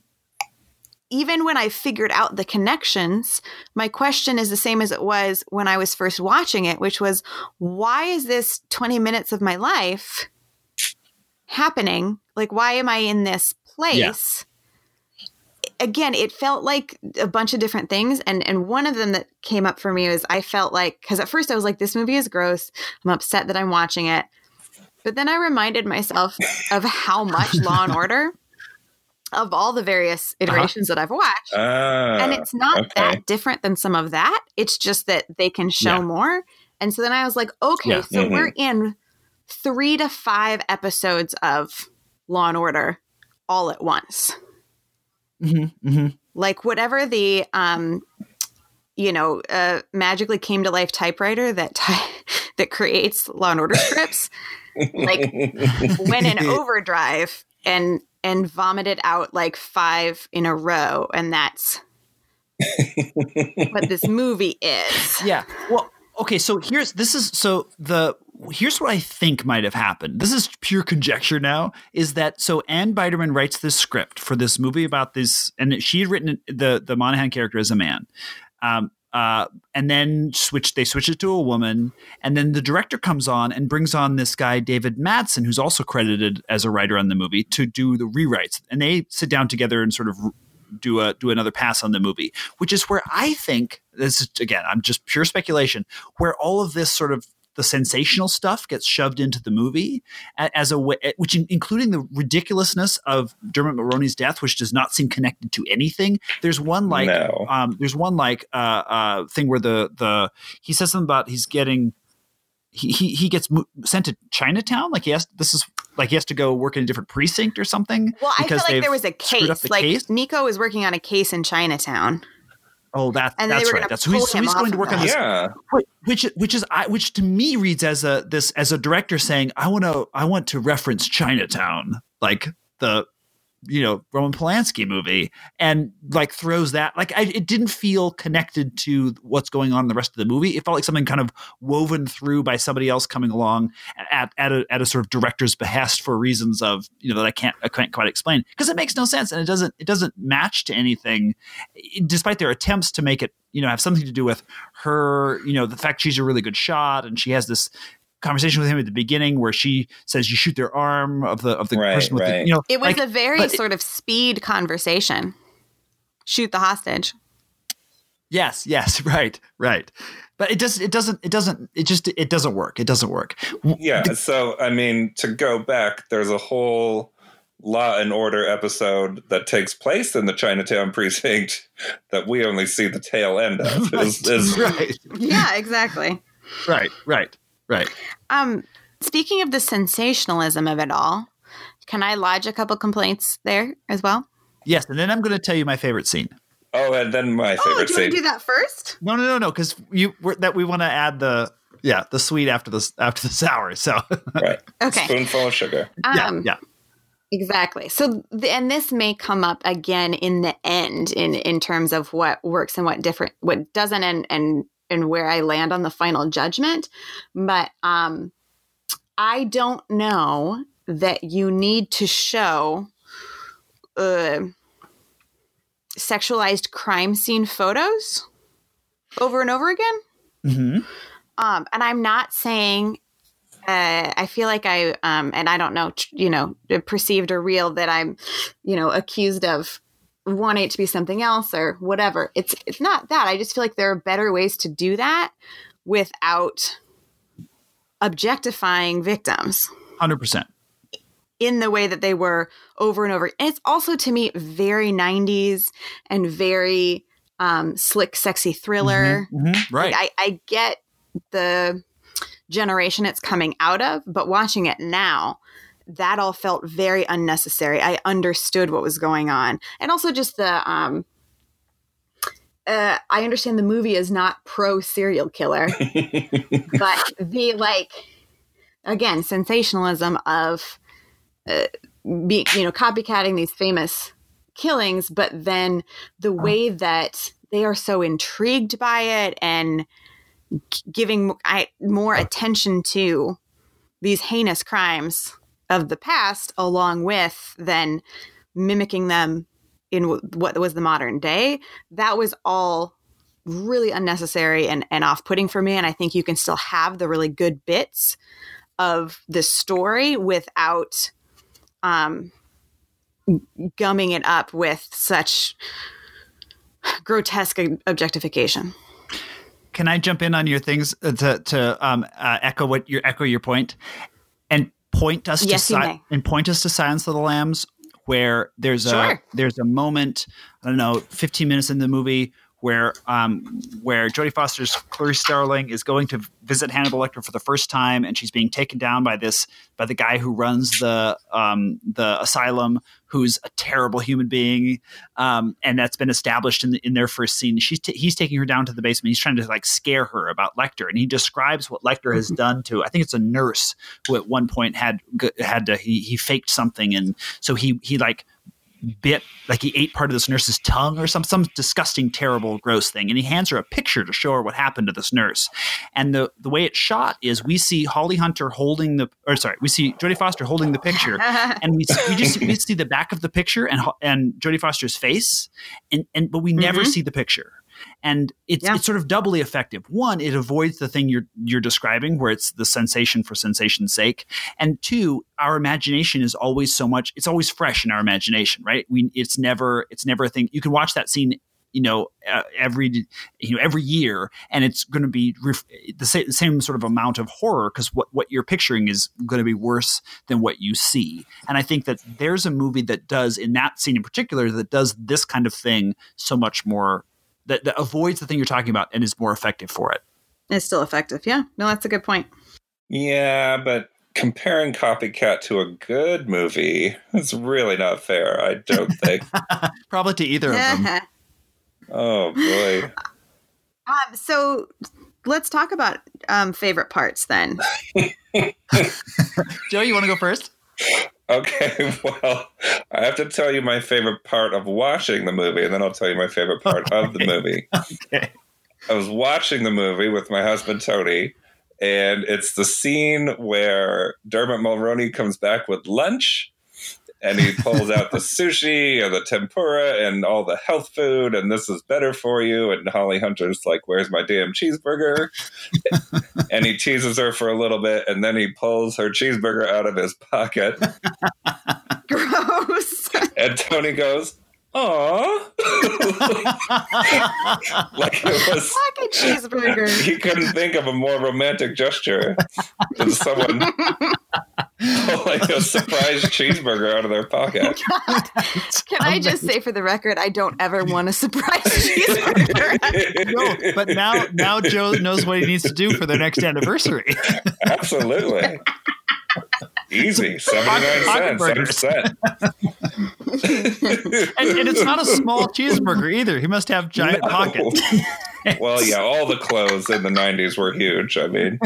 [SPEAKER 2] even when I figured out the connections, my question is the same as it was when I was first watching it, which was, why is this 20 minutes of my life happening? Like, why am I in this place? Again, it felt like a bunch of different things. And one of them that came up for me was I felt like, because at first I was like, this movie is gross. I'm upset that I'm watching it. But then I reminded myself of how much Law and Order, of all the various iterations that I've watched. And it's not that different than some of that. It's just that they can show more. And so then I was like, okay, so we're in 3 to 5 episodes of Law and Order all at once. Like whatever the, magically came to life typewriter that creates Law and Order scripts, like went in overdrive and vomited out like 5 in a row. And that's what this movie is.
[SPEAKER 1] Yeah. Well, okay. So here's what I think might have happened. This is pure conjecture now, is that so Ann Biderman writes this script for this movie about this, and she had written the Monahan character as a man. And then they switch it to a woman, and then the director comes on and brings on this guy, David Madsen, who's also credited as a writer on the movie, to do the rewrites. And they sit down together and sort of do another pass on the movie, which is where I think, this is, again, I'm just pure speculation, where all of this sort of the sensational stuff gets shoved into the movie as a way, which including the ridiculousness of Dermot Mulroney's death, which does not seem connected to anything. There's one thing where he says something about he gets sent to Chinatown. Like he has to go work in a different precinct or something.
[SPEAKER 2] Well, I feel like there was a case. Like Nico was working on a case in Chinatown.
[SPEAKER 1] Oh, that's right. That's he's going to work on this. Yeah. Which to me reads as a director saying, I want to reference Chinatown, like the Roman Polanski movie, and like throws that, like it didn't feel connected to what's going on in the rest of the movie. It felt like something kind of woven through by somebody else coming along at a sort of director's behest for reasons of that I can't quite explain, because it makes no sense and it doesn't match to anything, despite their attempts to make it have something to do with her, the fact she's a really good shot, and she has this conversation with him at the beginning where she says you shoot their arm of the person with the,
[SPEAKER 2] it was a very sort of speed conversation. Shoot the hostage.
[SPEAKER 1] Yes, right. But it doesn't work. Yeah.
[SPEAKER 6] So I mean, to go back, there's a whole Law and Order episode that takes place in the Chinatown precinct that we only see the tail end of.
[SPEAKER 1] Right.
[SPEAKER 2] Yeah, exactly.
[SPEAKER 1] Right.
[SPEAKER 2] Speaking of the sensationalism of it all, can I lodge a couple complaints there as well?
[SPEAKER 1] Yes, and then I'm going to tell you my favorite scene.
[SPEAKER 6] Oh, and then my favorite
[SPEAKER 2] do you
[SPEAKER 6] scene.
[SPEAKER 2] want to do that first?
[SPEAKER 1] No, because we want to add the sweet after the sour. So
[SPEAKER 6] right,
[SPEAKER 2] okay,
[SPEAKER 6] spoonful of sugar.
[SPEAKER 1] Yeah.
[SPEAKER 2] Exactly. So, and this may come up again in the end in terms of what works and what doesn't, and where I land on the final judgment. But I don't know that you need to show sexualized crime scene photos over and over again.
[SPEAKER 1] Mm-hmm.
[SPEAKER 2] And I'm not saying. I feel like and I don't know, perceived or real that I'm, accused of wanting it to be something else or whatever. It's not that. I just feel like there are better ways to do that without objectifying victims.
[SPEAKER 1] 100%.
[SPEAKER 2] In the way that they were over and over. And it's also, to me, very 90s and very slick, sexy thriller.
[SPEAKER 1] Mm-hmm. Mm-hmm. Right.
[SPEAKER 2] Like, I get the generation it's coming out of, but watching it now, that all felt very unnecessary. I understood what was going on. And also just the I understand the movie is not pro serial killer, but the again, sensationalism of copycatting these famous killings, but then the way that they are so intrigued by it and giving more attention to these heinous crimes of the past, along with then mimicking them in what was the modern day. That was all really unnecessary and off-putting for me. And I think you can still have the really good bits of the story without gumming it up with such grotesque objectification.
[SPEAKER 1] Can I jump in on your things to echo your point and point us to Silence of the Lambs, where there's a moment, I don't know, 15 minutes in the movie where Jodie Foster's Clarice Starling is going to visit Hannibal Lecter for the first time, and she's being taken down by the guy who runs the asylum, who's a terrible human being, and that's been established in their first scene. He's taking her down to the basement. He's trying to scare her about Lecter, and he describes what Lecter has done to, I think it's a nurse who at one point he faked something, and so he he ate part of this nurse's tongue or some disgusting, terrible, gross thing. And he hands her a picture to show her what happened to this nurse. And the way it's shot is we see Holly Hunter we see Jodie Foster holding the picture, and we see the back of the picture and Jodie Foster's face, but we never see the picture. And it's sort of doubly effective. One, it avoids the thing you're describing, where it's the sensation for sensation's sake. And two, our imagination is always it's always fresh in our imagination, right? It's never a thing. You can watch that scene, every year, and it's going to be the same sort of amount of horror, because what you're picturing is going to be worse than what you see. And I think that there's a movie that does, in that scene in particular, that does this kind of thing so much more. That avoids the thing you're talking about and is more effective for it.
[SPEAKER 2] It's still effective. Yeah. No, that's a good point.
[SPEAKER 6] Yeah, but comparing Copycat to a good movie is really not fair, I don't think.
[SPEAKER 1] Probably to either of them.
[SPEAKER 6] Oh, boy.
[SPEAKER 2] So let's talk about favorite parts then.
[SPEAKER 1] Joe, you want to go first?
[SPEAKER 6] Okay, well, I have to tell you my favorite part of watching the movie, and then I'll tell you my favorite part of the movie.
[SPEAKER 1] Okay.
[SPEAKER 6] I was watching the movie with my husband, Tony, and it's the scene where Dermot Mulroney comes back with lunch, and he pulls out the sushi and the tempura and all the health food, and this is better for you. And Holly Hunter's like, "Where's my damn cheeseburger?" And he teases her for a little bit, and then he pulls her cheeseburger out of his pocket.
[SPEAKER 2] Gross.
[SPEAKER 6] And Tony goes, "Aw." Like it was
[SPEAKER 2] like a cheeseburger.
[SPEAKER 6] He couldn't think of a more romantic gesture than someone Like a surprise cheeseburger out of their pocket.
[SPEAKER 2] Can I just say for the record, I don't ever want a surprise cheeseburger.
[SPEAKER 1] No, but now Joe knows what he needs to do for their next anniversary.
[SPEAKER 6] Absolutely. Easy. 79 cents. 100%.
[SPEAKER 1] and it's not a small cheeseburger either. He must have giant pockets.
[SPEAKER 6] Well, yeah, all the clothes in the 90s were huge. I mean,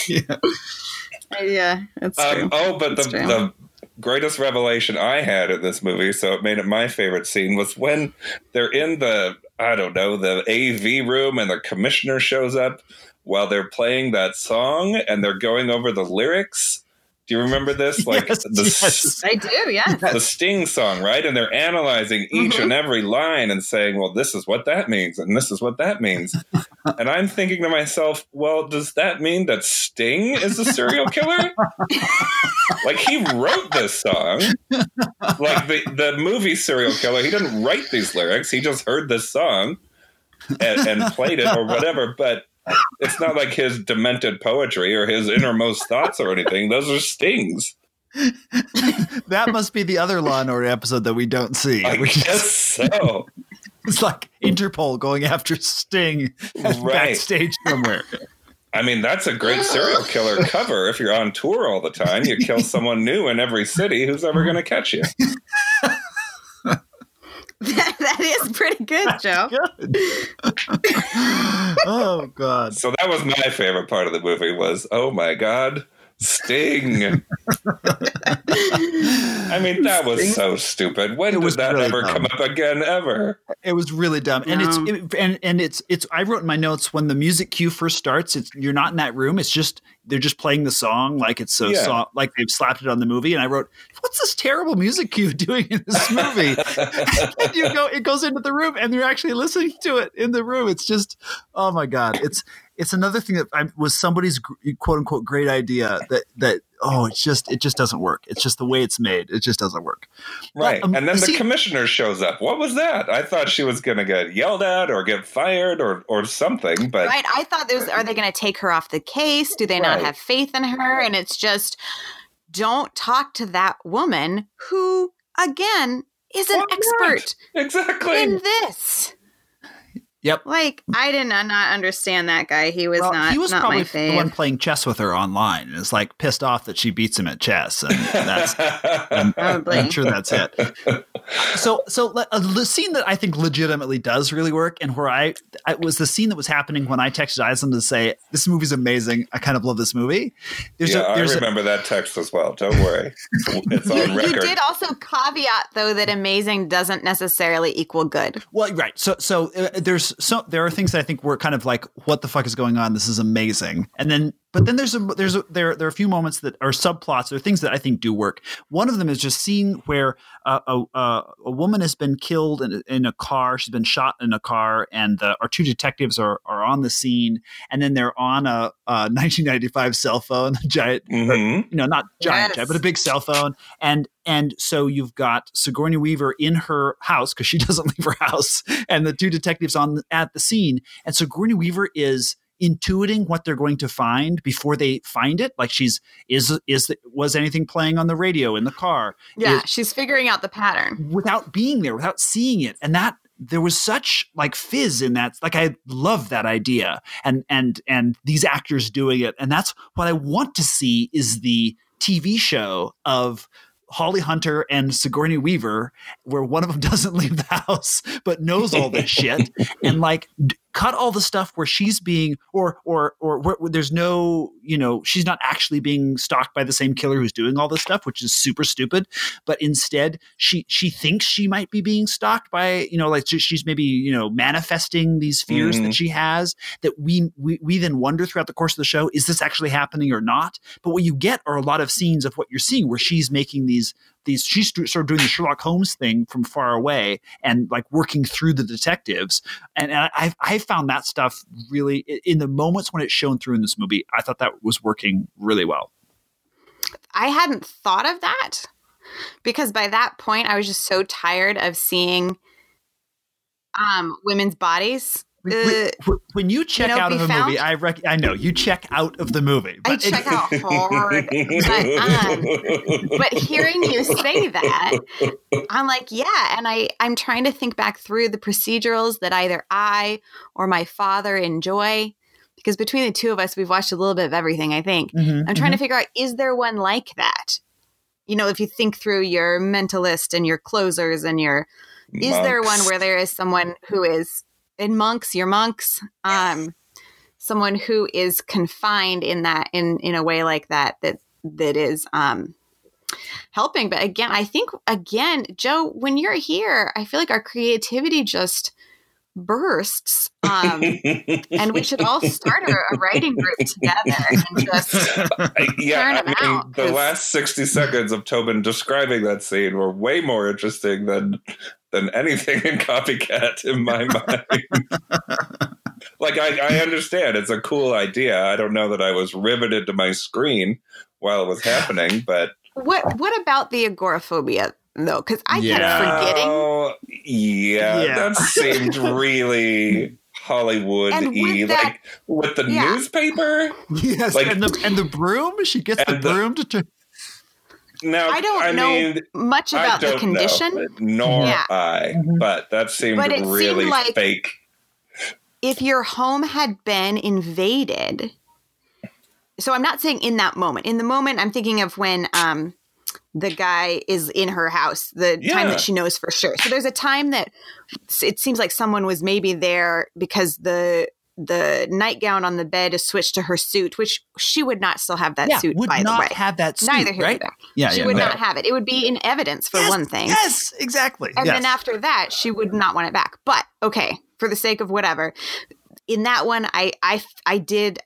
[SPEAKER 2] yeah, that's true.
[SPEAKER 6] But the greatest revelation I had in this movie, so it made it my favorite scene, was when they're in the AV room and the commissioner shows up while they're playing that song and they're going over the lyrics. Do you remember this? Like
[SPEAKER 2] yes. I do, yes.
[SPEAKER 6] The Sting song, right? And they're analyzing each and every line and saying, well, this is what that means, and this is what that means. And I'm thinking to myself, well, does that mean that Sting is a serial killer? Like, he wrote this song. Like, the movie Serial Killer, he didn't write these lyrics. He just heard this song and played it or whatever, but it's not like his demented poetry or his innermost thoughts or anything. Those are Stings.
[SPEAKER 1] That must be the other Law and Order episode that we don't see.
[SPEAKER 6] I guess so.
[SPEAKER 1] It's like Interpol going after Sting backstage somewhere.
[SPEAKER 6] I mean, that's a great serial killer cover. If you're on tour all the time, you kill someone new in every city. Who's ever going to catch you?
[SPEAKER 2] That is pretty good, Joe.
[SPEAKER 1] Good. Oh, God.
[SPEAKER 6] So that was my favorite part of the movie was, oh, my God, Sting. I mean, that was so stupid. When did that really ever come up again, ever?
[SPEAKER 1] It was really dumb. And it's I wrote in my notes, when the music cue first starts, you're not in that room. It's just, they're just playing the song like it's so soft, like they've slapped it on the movie. And I wrote, what's this terrible music cue doing in this movie? And it goes into the room and they're actually listening to it in the room. It's just, oh my God. It's another thing that was somebody's quote unquote great idea it just doesn't work. It's just the way it's made. It just doesn't work.
[SPEAKER 6] Right. But, and then the commissioner shows up. What was that? I thought she was going to get yelled at or get fired or something. But
[SPEAKER 2] right. I thought are they going to take her off the case? Do they not have faith in her? And it's just, don't talk to that woman who, again, is an expert in this.
[SPEAKER 1] Yep.
[SPEAKER 2] Like, I did not understand that guy. He was not
[SPEAKER 1] probably
[SPEAKER 2] my fave.
[SPEAKER 1] The one playing chess with her online and is like pissed off that she beats him at chess. And that's, I'm sure that's it. So the scene that I think legitimately does really work, and where I was the scene that was happening when I texted Eisen to say, this movie's amazing. I kind of love this movie.
[SPEAKER 6] I remember that text as well. Don't worry. It's on record.
[SPEAKER 2] You did also caveat, though, that amazing doesn't necessarily equal good.
[SPEAKER 1] Well, right. So there are things that I think were kind of like, what the fuck is going on? This is amazing. But then there are a few moments that are subplots or things that I think do work. One of them is just seeing where a woman has been killed in a car. She's been shot in a car, and our two detectives are on the scene, and then they're on a 1995 cell phone, giant, not giant, but a big cell phone, and so you've got Sigourney Weaver in her house because she doesn't leave her house, and the two detectives at the scene, and Sigourney Weaver is intuiting what they're going to find before they find it. Like was anything playing on the radio in the car?
[SPEAKER 2] Yeah, she's figuring out the pattern
[SPEAKER 1] without being there, without seeing it, and that there was such like fizz in that. Like, I love that idea, and these actors doing it, and that's what I want to see is the TV show of Holly Hunter and Sigourney Weaver, where one of them doesn't leave the house but knows all this shit, and like cut all the stuff where she's being or where there's no, she's not actually being stalked by the same killer who's doing all this stuff, which is super stupid. But instead, she thinks she might be being stalked by, like she's maybe, manifesting these fears that she has, that we then wonder throughout the course of the show, is this actually happening or not? But what you get are a lot of scenes of what you're seeing where she's making these she's sort of doing the Sherlock Holmes thing from far away and like working through the detectives. And I found that stuff really, in the moments when it's shown through in this movie, I thought that was working really well.
[SPEAKER 2] I hadn't thought of that because by that point I was just so tired of seeing women's bodies
[SPEAKER 1] when you check out of a movie, I know you check out of the movie.
[SPEAKER 2] I check out hard. But hearing you say that, I'm like, yeah. And I'm trying to think back through the procedurals that either I or my father enjoy. Because between the two of us, we've watched a little bit of everything, I think. I'm trying to figure out, is there one like that? You know, if you think through your Mentalist and your Closers and your, is there one where there is someone who is in your monks, someone who is confined in that, in a way like that is helping. But again, I think, Joe, when you're here, I feel like our creativity just bursts, and we should all start a writing group together and just turn them out.
[SPEAKER 6] The last 60 seconds of Tobin describing that scene were way more interesting than anything in Copycat in my mind. Like, I understand it's a cool idea. I don't know that I was riveted to my screen while it was happening, but
[SPEAKER 2] what about the agoraphobia? No, because I kept forgetting.
[SPEAKER 6] That seemed really Hollywood-y, like with the newspaper.
[SPEAKER 1] Yes, like, and the broom. She gets the broom to turn.
[SPEAKER 6] Now,
[SPEAKER 2] I don't know much about the condition.
[SPEAKER 6] Nor I, but that seemed really fake.
[SPEAKER 2] If your home had been invaded, so I'm not saying in that moment. In the moment, I'm thinking of when the guy is in her house, the time that she knows for sure. So there's a time that it seems like someone was maybe there because the nightgown on the bed is switched to her suit, which she would not still have that suit, by the way.
[SPEAKER 1] Would not have that suit,
[SPEAKER 2] Neither here
[SPEAKER 1] right?
[SPEAKER 2] nor there. She would not have it. It would be in evidence for one thing.
[SPEAKER 1] Yes, exactly.
[SPEAKER 2] And then after that, she would not want it back. But, okay, for the sake of whatever, in that one, I did...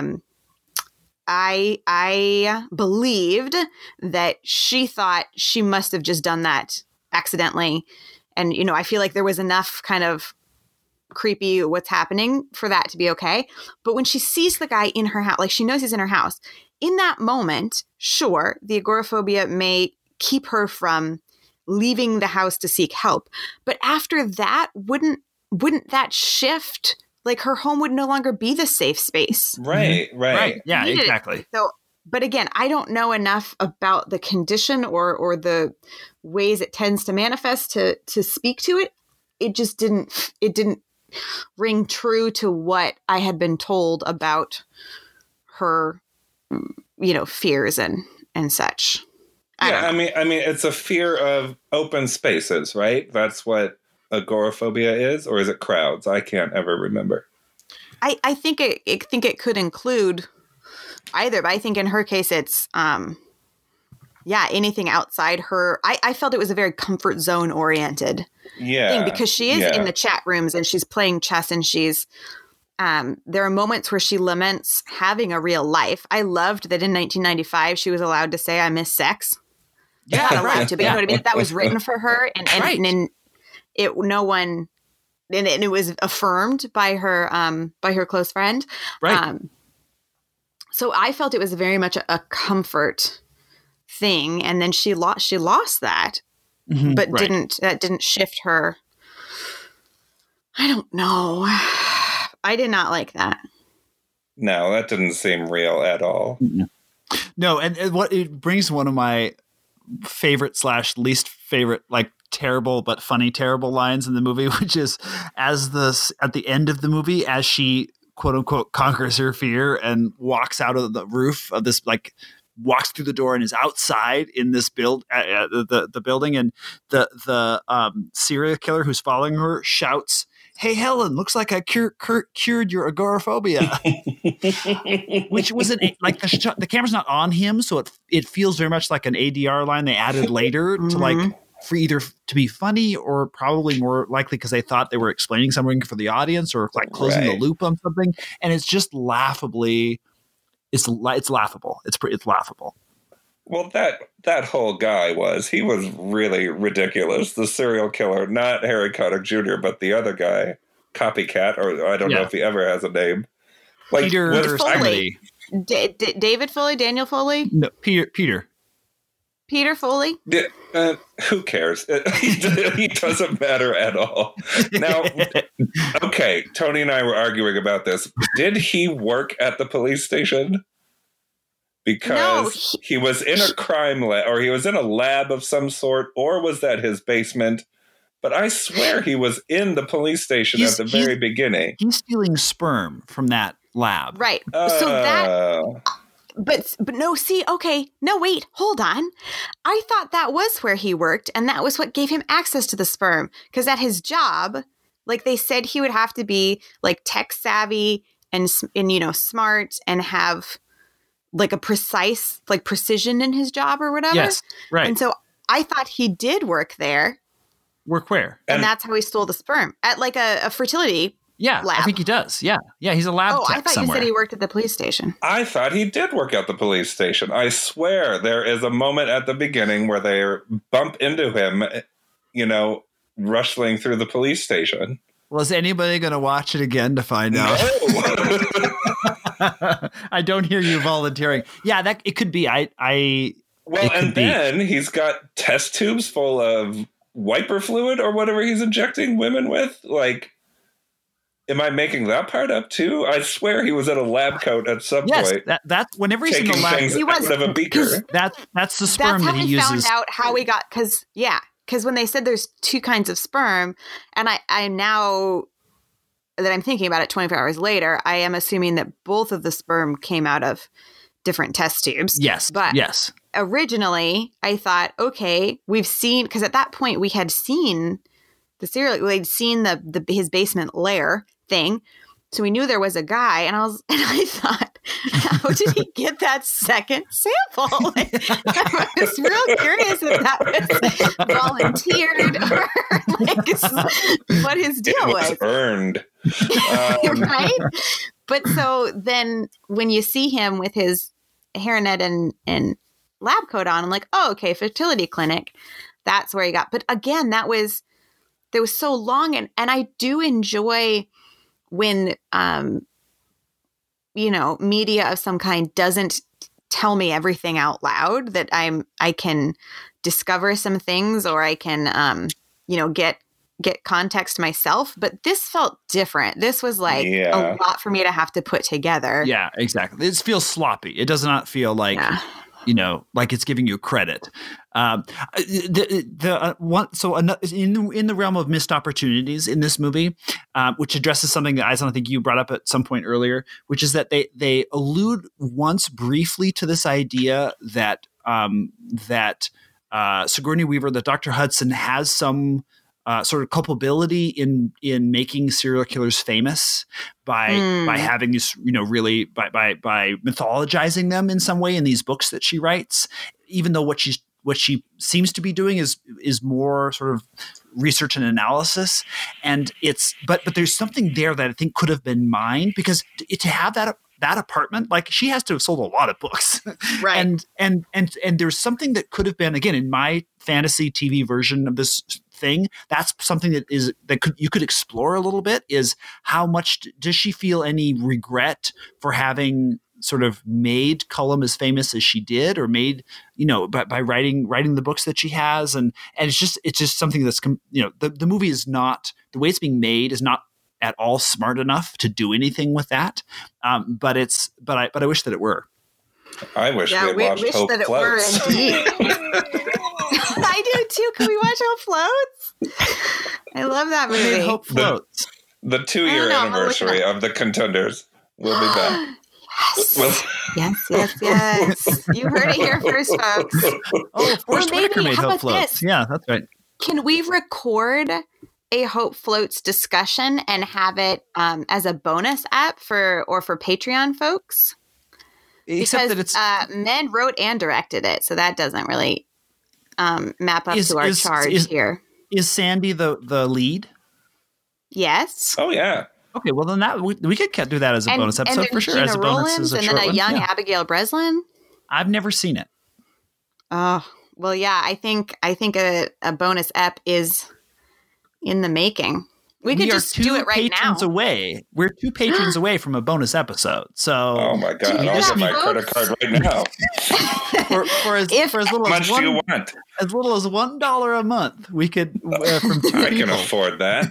[SPEAKER 2] I believed that she thought she must have just done that accidentally. And, you know, I feel like there was enough kind of creepy what's happening for that to be okay. But when she sees the guy in her house, like she knows he's in her house, in that moment, sure, the agoraphobia may keep her from leaving the house to seek help. But after that, wouldn't that shift? Like her home would no longer be the safe space.
[SPEAKER 6] Right.
[SPEAKER 1] Yeah, exactly.
[SPEAKER 2] So, but again, I don't know enough about the condition or the ways it tends to manifest to speak to it. It just didn't ring true to what I had been told about her, you know, fears and such.
[SPEAKER 6] I mean, it's a fear of open spaces, right? That's what agoraphobia is, or is it crowds? I can't ever remember.
[SPEAKER 2] I think it could include either, but I think in her case it's anything outside her. I felt it was a very comfort zone oriented thing because she is in the chat rooms and she's playing chess and she's there are moments where she laments having a real life. I loved that in 1995 she was allowed to say I miss sex.
[SPEAKER 1] Yeah,
[SPEAKER 2] not allowed to, but you know what I mean? That was written for her and it was affirmed by her close friend.
[SPEAKER 1] Right.
[SPEAKER 2] So I felt it was very much a comfort thing. And then she lost that, but didn't shift her. I don't know. I did not like that.
[SPEAKER 6] No, that didn't seem real at all.
[SPEAKER 1] No. And what it brings one of my favorite / least favorite, like, terrible but funny terrible lines in the movie, which is at the end of the movie, as she quote unquote conquers her fear and walks out of the roof of this, like walks through the door and is outside in this the building, and the serial killer who's following her shouts, "Hey Helen, looks like I cured your agoraphobia," which wasn't like the camera's not on him, so it feels very much like an ADR line they added later to like for either to be funny or probably more likely because they thought they were explaining something for the audience or like closing the loop on something, and it's just laughably, it's laughable. It's laughable.
[SPEAKER 6] Well, that whole guy was really ridiculous. The serial killer, not Harry Connick Jr., but the other guy, Copycat, or I don't know if he ever has a name. Like
[SPEAKER 1] Peter
[SPEAKER 2] Foley. David Foley, Daniel Foley?
[SPEAKER 1] No, Peter.
[SPEAKER 2] Peter Foley?
[SPEAKER 6] Yeah, who cares? He doesn't matter at all. Now, okay, Tony and I were arguing about this. Did he work at the police station? Because he was in a crime lab, or he was in a lab of some sort, or was that his basement? But I swear he was in the police station at the very beginning.
[SPEAKER 1] He's stealing sperm from that lab.
[SPEAKER 2] Right. So that... But no, see, okay, no, wait, hold on. I thought that was where he worked, and that was what gave him access to the sperm. Because at his job, like they said, he would have to be like tech savvy and smart and have like a precise, like precision in his job or whatever.
[SPEAKER 1] Yes, right.
[SPEAKER 2] And so I thought he did work there.
[SPEAKER 1] Work where?
[SPEAKER 2] And that's how he stole the sperm at like a fertility.
[SPEAKER 1] Yeah,
[SPEAKER 2] lab.
[SPEAKER 1] I think he does. Yeah, he's a lab tech
[SPEAKER 2] I thought
[SPEAKER 1] somewhere.
[SPEAKER 2] You said he worked at the police station.
[SPEAKER 6] I thought he did work at the police station. I swear there is a moment at the beginning where they bump into him, rustling through the police station.
[SPEAKER 1] Well, is anybody going to watch it again to find out?
[SPEAKER 6] No.
[SPEAKER 1] I don't hear you volunteering. Yeah, that it could be.
[SPEAKER 6] Then he's got test tubes full of wiper fluid or whatever he's injecting women with. Like, am I making that part up too? I swear he was in a lab coat at some point.
[SPEAKER 1] That's whenever he's in the lab,
[SPEAKER 6] he was out of a beaker.
[SPEAKER 1] That's the sperm that he uses.
[SPEAKER 2] That's how I found out how he got. Because when they said there's two kinds of sperm, and I now that I'm thinking about it 24 hours later, I am assuming that both of the sperm came out of different test tubes.
[SPEAKER 1] Yes,
[SPEAKER 2] but originally I thought, okay, we've seen, because at that point we had seen we'd seen his basement lair thing, so we knew there was a guy, and I thought, how did he get that second sample? I was real curious if that was volunteered or what his deal was.
[SPEAKER 6] Earned,
[SPEAKER 2] right? But so then when you see him with his hairnet and lab coat on, I'm like, oh, okay, fertility clinic. That's where he got. But again, there was so long, and I do enjoy when media of some kind doesn't tell me everything out loud, that I can discover some things, or I can get context myself. But this felt different. This was like a lot for me to have to put together.
[SPEAKER 1] Yeah, exactly. It feels sloppy. It does not feel like like it's giving you credit. In the realm of missed opportunities in this movie, which addresses something that I think you brought up at some point earlier, which is that they allude once briefly to this idea that Sigourney Weaver, that Dr. Hudson has some sort of culpability in making serial killers famous by having these, really by mythologizing them in some way in these books that she writes, even though what she seems to be doing is more sort of research and analysis. And but there's something there that I think could have been mined, because to have that apartment, like, she has to have sold a lot of books.
[SPEAKER 2] Right.
[SPEAKER 1] And there's something that could have been, again, in my fantasy TV version of this thing, that's something you could explore a little bit, is how much does she feel any regret for having sort of made Cullum as famous as she did, or made, by writing the books that she has. And it's just something that's, the movie is not, the way it's being made is not at all smart enough to do anything with that. But I wish that it were.
[SPEAKER 6] I wish we watched Hope that Floats.
[SPEAKER 2] It were indeed. I do too. Can we watch Hope Floats? I love that movie.
[SPEAKER 1] Hope Floats.
[SPEAKER 6] The 2-year anniversary of The Contenders. We'll be back.
[SPEAKER 2] Yes. You heard it here first, folks.
[SPEAKER 1] Oh, Forrest Whitaker made Hope Floats.
[SPEAKER 2] This?
[SPEAKER 1] Yeah, that's right.
[SPEAKER 2] Can we record a Hope Floats discussion and have it as a bonus app for Patreon folks?
[SPEAKER 1] Except
[SPEAKER 2] because
[SPEAKER 1] that it's
[SPEAKER 2] Men wrote and directed it, so that doesn't really map up to our charge here.
[SPEAKER 1] Is Sandy the lead?
[SPEAKER 2] Yes.
[SPEAKER 6] Oh yeah.
[SPEAKER 1] Okay, well then we could do that as a bonus episode for sure.
[SPEAKER 2] Gina
[SPEAKER 1] as a bonus, as a
[SPEAKER 2] and
[SPEAKER 1] short
[SPEAKER 2] then a
[SPEAKER 1] one.
[SPEAKER 2] young Abigail Breslin.
[SPEAKER 1] I've never seen it.
[SPEAKER 2] Oh well, yeah. I think a bonus ep is in the making. We could just do it right now.
[SPEAKER 1] Away. We're 2 patrons away from a bonus episode. So,
[SPEAKER 6] oh my God, I'll get my credit card right now.
[SPEAKER 1] for as little as $1 a month, we could from 2
[SPEAKER 6] I
[SPEAKER 1] people.
[SPEAKER 6] can afford that.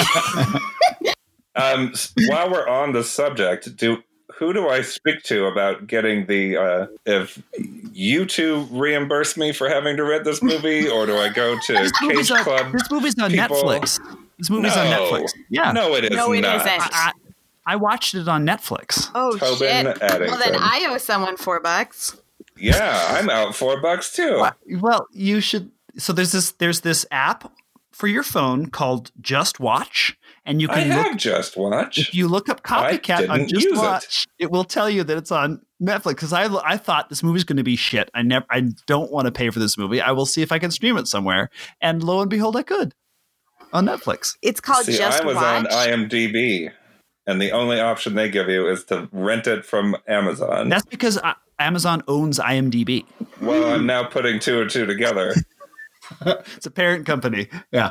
[SPEAKER 6] While we're on the subject, who do I speak to about getting the if you two reimburse me for having to rent this movie, or do I go to Cage Club?
[SPEAKER 1] This movie's on
[SPEAKER 6] people?
[SPEAKER 1] Netflix. This movie's on Netflix. Yeah.
[SPEAKER 6] No, it is not.
[SPEAKER 2] Isn't.
[SPEAKER 1] I watched it on Netflix.
[SPEAKER 2] Oh,
[SPEAKER 6] Tobin
[SPEAKER 2] shit.
[SPEAKER 6] Addington.
[SPEAKER 2] Well, then I owe someone $4.
[SPEAKER 6] Yeah, I'm out $4 too.
[SPEAKER 1] Well, you should. So there's this app for your phone called Just Watch, and you can
[SPEAKER 6] have Just Watch.
[SPEAKER 1] If you look up Copycat on Just Watch, it will tell you that it's on Netflix. Because I thought this movie's going to be shit. I don't want to pay for this movie. I will see if I can stream it somewhere. And lo and behold, I could on Netflix.
[SPEAKER 2] It's called Just Watch.
[SPEAKER 6] I was on IMDb, and the only option they give you is to rent it from Amazon.
[SPEAKER 1] That's because Amazon owns IMDb.
[SPEAKER 6] Well, I'm now putting 2 and 2 together.
[SPEAKER 1] It's a parent company. Yeah.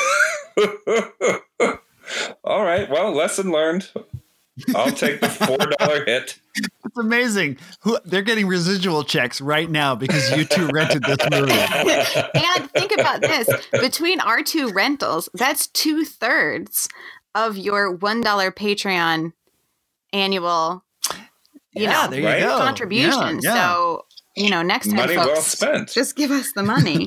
[SPEAKER 6] All right. Well, lesson learned. I'll take the $4 hit.
[SPEAKER 1] It's amazing. They're getting residual checks right now because you two rented this movie.
[SPEAKER 2] And think about this. Between our 2 rentals, that's 2/3 of your $1 Patreon annual,
[SPEAKER 1] there you go.
[SPEAKER 2] contribution.
[SPEAKER 1] Yeah.
[SPEAKER 2] So, next time,
[SPEAKER 6] money
[SPEAKER 2] folks,
[SPEAKER 6] well spent.
[SPEAKER 2] Just give us the money.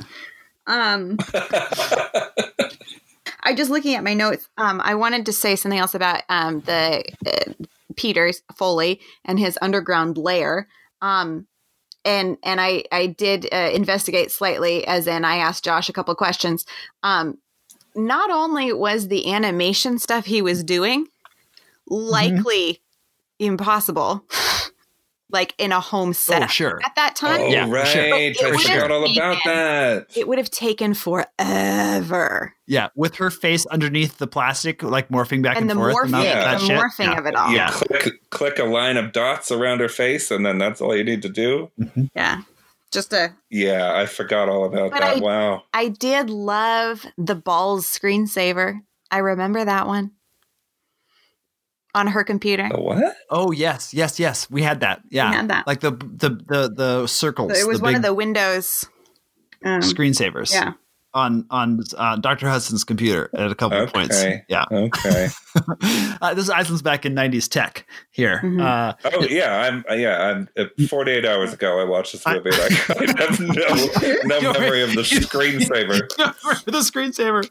[SPEAKER 2] I just looking at my notes. I wanted to say something else about the Peter Foley and his underground lair. And I did investigate slightly, as in I asked Josh a couple of questions. Not only was the animation stuff he was doing likely impossible, like in a home set at that time.
[SPEAKER 6] Oh,
[SPEAKER 1] yeah,
[SPEAKER 6] right.
[SPEAKER 1] Sure.
[SPEAKER 6] I forgot all about that.
[SPEAKER 2] It would have taken forever.
[SPEAKER 1] Yeah, with her face underneath the plastic, like morphing back and
[SPEAKER 2] forth.
[SPEAKER 1] And
[SPEAKER 2] the morphing of it all.
[SPEAKER 6] Yeah. Click a line of dots around her face, and then that's all you need to do.
[SPEAKER 1] Mm-hmm.
[SPEAKER 2] Yeah.
[SPEAKER 6] Yeah, I forgot all about that. Wow.
[SPEAKER 2] I did love the Balls screensaver. I remember that one. On her computer.
[SPEAKER 6] The what?
[SPEAKER 1] Oh, yes. We had that. Yeah.
[SPEAKER 2] We had that.
[SPEAKER 1] Like the circles.
[SPEAKER 2] It was one of the Windows
[SPEAKER 1] screensavers.
[SPEAKER 2] Yeah.
[SPEAKER 1] On Dr. Hudson's compuder at a couple of points. Yeah.
[SPEAKER 6] Okay.
[SPEAKER 1] This is Iceland's back in 90s tech here.
[SPEAKER 6] Mm-hmm. I'm 48 hours ago I watched this movie. I have no memory of the screensaver.
[SPEAKER 1] The screensaver.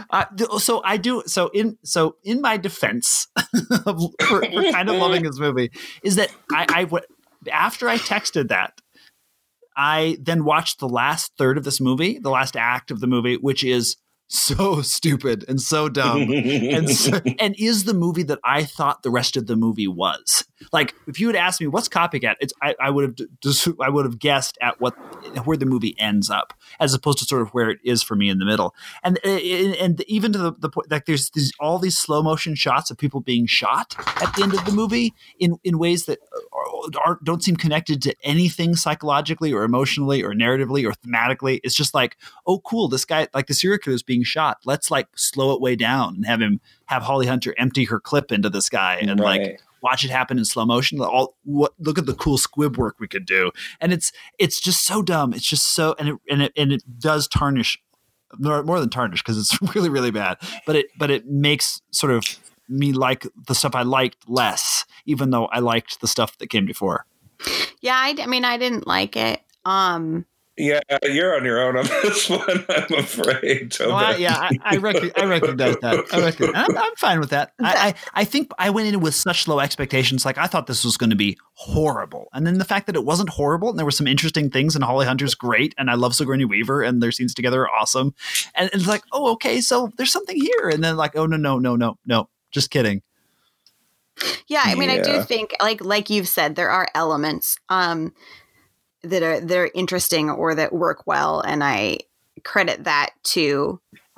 [SPEAKER 1] So in my defense for kind of loving this movie is that after I texted that, I then watched the last third of this movie, the last act of the movie, which is so stupid and so dumb and is the movie that I thought the rest of the movie was. Like, if you had asked me what's Copycat, I would have guessed at where the movie ends up, as opposed to sort of where it is for me in the middle. And even to the point, like, there's all these slow motion shots of people being shot at the end of the movie in ways that don't seem connected to anything psychologically or emotionally or narratively or thematically. It's just like, oh, cool, this guy, like the serial killer, is being shot. Let's like slow it way down and have Holly Hunter empty her clip into this guy and like watch it happen in slow motion. Look at the cool squib work we could do. And it's just so dumb. It's just so, and it does tarnish, more than tarnish, because it's really, really bad. But it makes sort of me like the stuff I liked less, even though I liked the stuff that came before.
[SPEAKER 2] Yeah, I mean, I didn't like it.
[SPEAKER 6] Yeah, you're on your own on this one, I'm afraid.
[SPEAKER 1] I recognize that. I'm fine with that. I think I went in with such low expectations. Like, I thought this was going to be horrible. And then the fact that it wasn't horrible, and there were some interesting things, and Holly Hunter's great, and I love Sigourney Weaver, and their scenes together are awesome. And it's like, oh, okay, so there's something here. And then like, oh, no, just kidding.
[SPEAKER 2] Yeah, I mean, I do think, like you've said, there are elements that are interesting or that work well, and I credit that to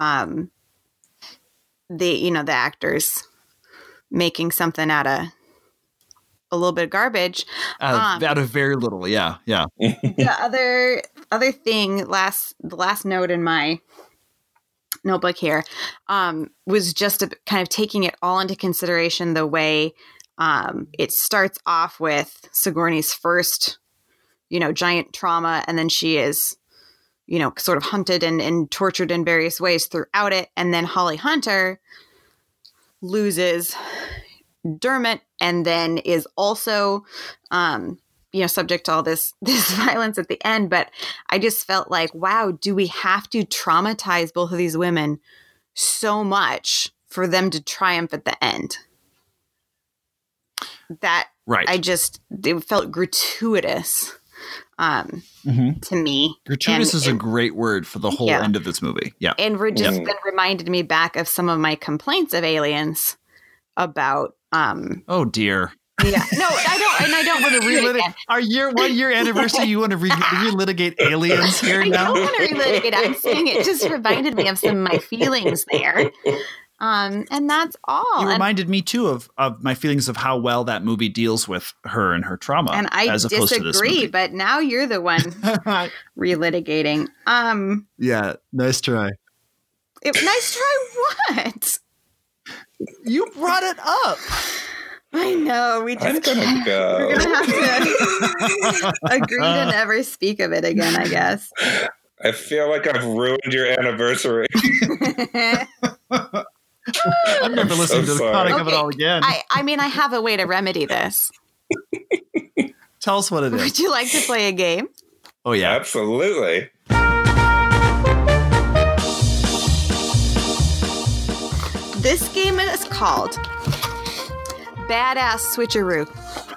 [SPEAKER 2] the actors making something out of a little bit of garbage,
[SPEAKER 1] out of very little. Yeah.
[SPEAKER 2] The other thing, the last note in my notebook here, was just kind of taking it all into consideration the way it starts off with Sigourney's first, giant trauma, and then she is, sort of hunted and tortured in various ways throughout it. And then Holly Hunter loses Dermot and then is also, subject to all this violence at the end. But I just felt like, wow, do we have to traumatize both of these women so much for them to triumph at the end? That
[SPEAKER 1] right.
[SPEAKER 2] It felt gratuitous to me.
[SPEAKER 1] Gratuitous is a great word for the whole end of this movie. Yeah.
[SPEAKER 2] And then reminded me back of some of my complaints of Aliens about
[SPEAKER 1] oh dear.
[SPEAKER 2] Yeah. No, I don't want to relitigate
[SPEAKER 1] our 1 year anniversary. You want to relitigate Aliens here now?
[SPEAKER 2] I don't want to relitigate. I'm saying it just reminded me of some of my feelings there. And that's all.
[SPEAKER 1] You reminded me too of my feelings of how well that movie deals with her and her trauma.
[SPEAKER 2] And I disagree, but now you're the one relitigating.
[SPEAKER 1] Yeah, nice try.
[SPEAKER 2] Nice try what?
[SPEAKER 1] You brought it up.
[SPEAKER 2] I know. We're gonna have to agree to never speak of it again, I guess.
[SPEAKER 6] I feel like I've ruined your anniversary.
[SPEAKER 1] I'm never listening to the recording of it all again.
[SPEAKER 2] I mean, I have a way to remedy this.
[SPEAKER 1] Tell us what it is.
[SPEAKER 2] Would you like to play a game?
[SPEAKER 1] Oh, yeah.
[SPEAKER 6] Absolutely.
[SPEAKER 2] This game is called Badass Switcheroo,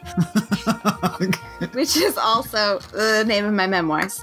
[SPEAKER 2] which is also the name of my memoirs.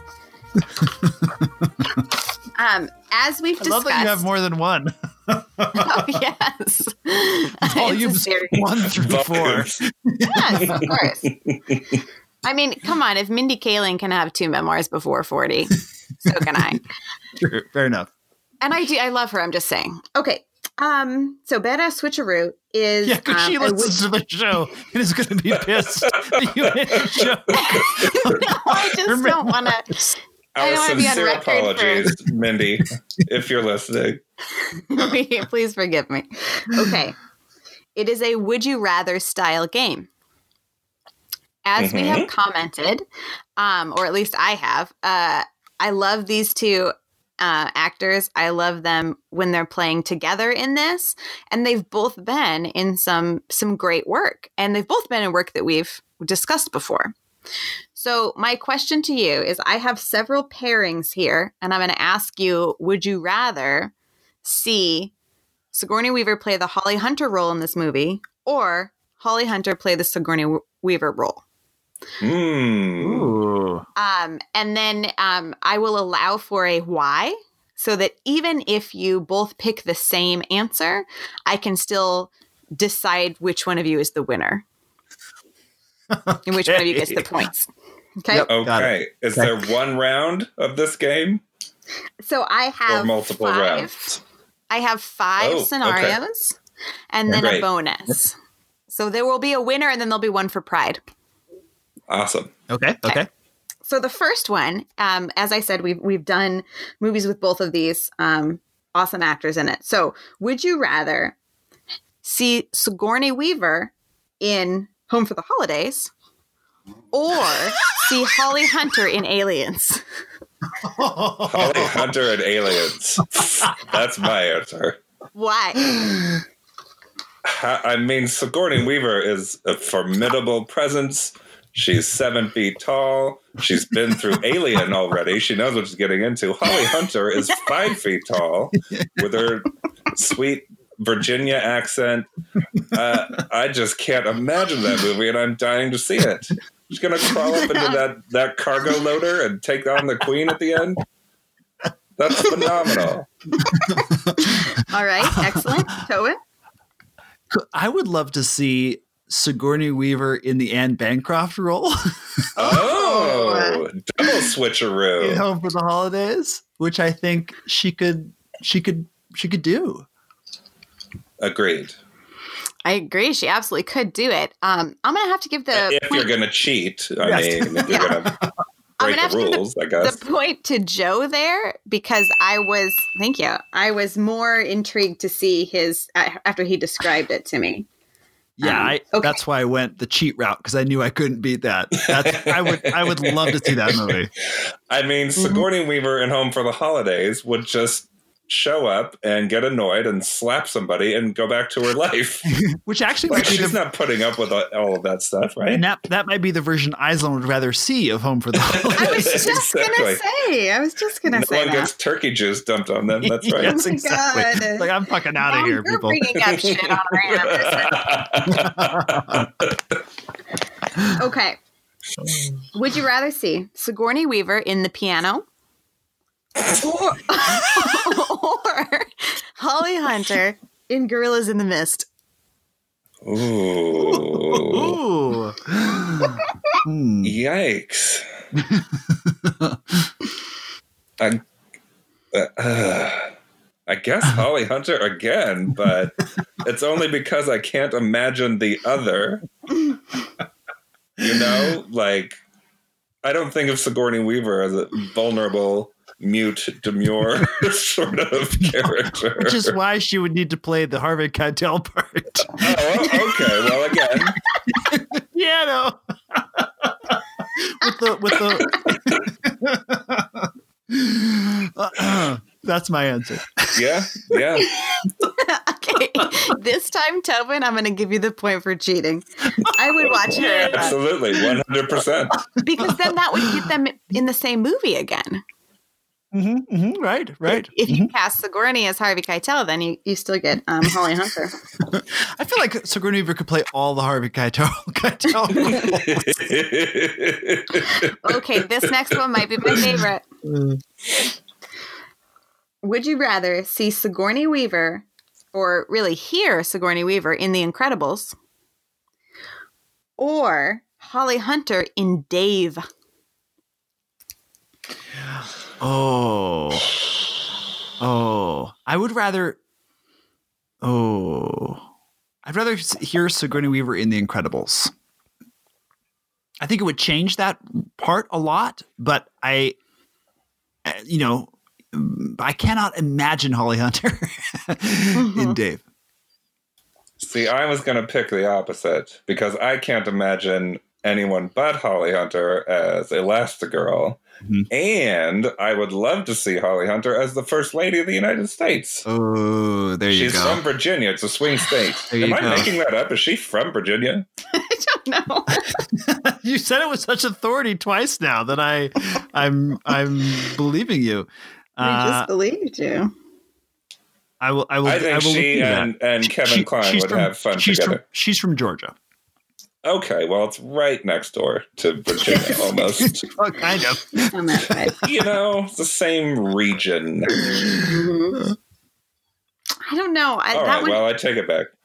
[SPEAKER 2] As we've discussed,
[SPEAKER 1] I love that you have more than one.
[SPEAKER 2] Oh, yes.
[SPEAKER 1] Volumes 1 through 4.
[SPEAKER 2] Yes, of course. I mean, come on. If Mindy Kaling can have 2 memoirs before 40, so can I.
[SPEAKER 1] True. Fair enough.
[SPEAKER 2] And I love her. I'm just saying. Okay. So Badass Switcheroo is
[SPEAKER 1] because she listens to the show and is going to be pissed that you made a joke.
[SPEAKER 2] No, I just don't want to.
[SPEAKER 6] Our sincere apologies, Mindy, if you're listening.
[SPEAKER 2] Please forgive me. Okay. It is a would you rather style game. As we have commented, or at least I have, I love these two actors. I love them when they're playing together in this. And they've both been in some great work. And they've both been in work that we've discussed before. So my question to you is, I have several pairings here, and I'm going to ask you, would you rather see Sigourney Weaver play the Holly Hunter role in this movie, or Holly Hunter play the Sigourney Weaver role?
[SPEAKER 1] Ooh.
[SPEAKER 2] And then I will allow for a why, so that even if you both pick the same answer, I can still decide which one of you is the winner. Okay. And which one of you gets the points. Okay.
[SPEAKER 6] Yep, okay. Is there one round of this game?
[SPEAKER 2] So I have
[SPEAKER 6] or multiple rounds.
[SPEAKER 2] I have 5 scenarios and then a bonus. So there will be a winner and then there'll be one for pride.
[SPEAKER 6] Awesome.
[SPEAKER 1] Okay.
[SPEAKER 2] So the first one, as I said, we've done movies with both of these awesome actors in it. So would you rather see Sigourney Weaver in Home for the Holidays, or see Holly Hunter in Aliens?
[SPEAKER 6] Holly Hunter and Aliens. That's my answer.
[SPEAKER 2] Why?
[SPEAKER 6] I mean, Sigourney Weaver is a formidable presence. She's 7 feet tall. She's been through Alien already. She knows what she's getting into. Holly Hunter is 5 feet tall with her sweet Virginia accent. I just can't imagine that movie, and I'm dying to see it. She's going to crawl up into that cargo loader and take on the queen at the end. That's phenomenal.
[SPEAKER 2] All right. Excellent. Tobin?
[SPEAKER 1] I would love to see Sigourney Weaver in the Anne Bancroft role.
[SPEAKER 6] Oh, double switcheroo.
[SPEAKER 1] In Home for the Holidays, which I think she could do.
[SPEAKER 6] Agreed.
[SPEAKER 2] I agree. She absolutely could do it. I'm going to have to give the
[SPEAKER 6] if you're going to cheat. I mean, if you're going to break the rules, I guess.
[SPEAKER 2] The point to Joe there, because I was more intrigued to see his, after he described it to me.
[SPEAKER 1] Yeah, that's why I went the cheat route, because I knew I couldn't beat that. I would love to see that movie.
[SPEAKER 6] I mean, Sigourney Weaver in Home for the Holidays would just show up and get annoyed and slap somebody and go back to her life.
[SPEAKER 1] Which actually
[SPEAKER 6] like, she's not putting up with all of that stuff, right?
[SPEAKER 1] And that might be the version Aislinn would rather see of Home for the Holidays.
[SPEAKER 2] I was just gonna say.
[SPEAKER 6] No one gets turkey juice dumped on them. That's right.
[SPEAKER 1] Yes, exactly. God. Like, I'm fucking out of here, people.
[SPEAKER 2] Bringing up shit on random. Okay. Would you rather see Sigourney Weaver in The Piano? Or Holly Hunter in Gorillas in the Mist?
[SPEAKER 6] Ooh. Yikes. I guess Holly Hunter again, but it's only because I can't imagine the other. You know, like, I don't think of Sigourney Weaver as a vulnerable, mute, demure sort of character.
[SPEAKER 1] Which is why she would need to play the Harvey Keitel part.
[SPEAKER 6] Oh, okay. Well, again.
[SPEAKER 1] Piano. with the that's my answer.
[SPEAKER 6] Yeah.
[SPEAKER 2] Okay. This time, Tobin, I'm going to give you the point for cheating. I would watch her.
[SPEAKER 6] Absolutely. 100%.
[SPEAKER 2] Because then that would get them in the same movie again.
[SPEAKER 1] Right.
[SPEAKER 2] If you cast Sigourney as Harvey Keitel, then you still get Holly Hunter.
[SPEAKER 1] I feel like Sigourney Weaver could play all the Harvey Keitel.
[SPEAKER 2] Okay, this next one might be my favorite. Would you rather see Sigourney Weaver, or really hear Sigourney Weaver in The Incredibles, or Holly Hunter in Dave?
[SPEAKER 1] Oh, I would rather. I'd rather hear Sigourney Weaver in The Incredibles. I think it would change that part a lot, but I cannot imagine Holly Hunter in Dave.
[SPEAKER 6] See, I was going to pick the opposite because I can't imagine anyone but Holly Hunter as Elastigirl. And I would love to see Holly Hunter as the First Lady of the United States.
[SPEAKER 1] Oh, there you go.
[SPEAKER 6] She's from Virginia. It's a swing state. Am I making that up? Is she from Virginia?
[SPEAKER 2] I don't know.
[SPEAKER 1] You said it with such authority twice now that I'm believing you.
[SPEAKER 2] I just believed you.
[SPEAKER 6] I think she and Kevin Kline would have fun together.
[SPEAKER 1] She's from Georgia.
[SPEAKER 6] Okay, well, it's right next door to Virginia, almost.
[SPEAKER 1] Well, kind of.
[SPEAKER 2] On that side.
[SPEAKER 6] You know, it's the same region.
[SPEAKER 2] I don't know.
[SPEAKER 6] Well, I take it back.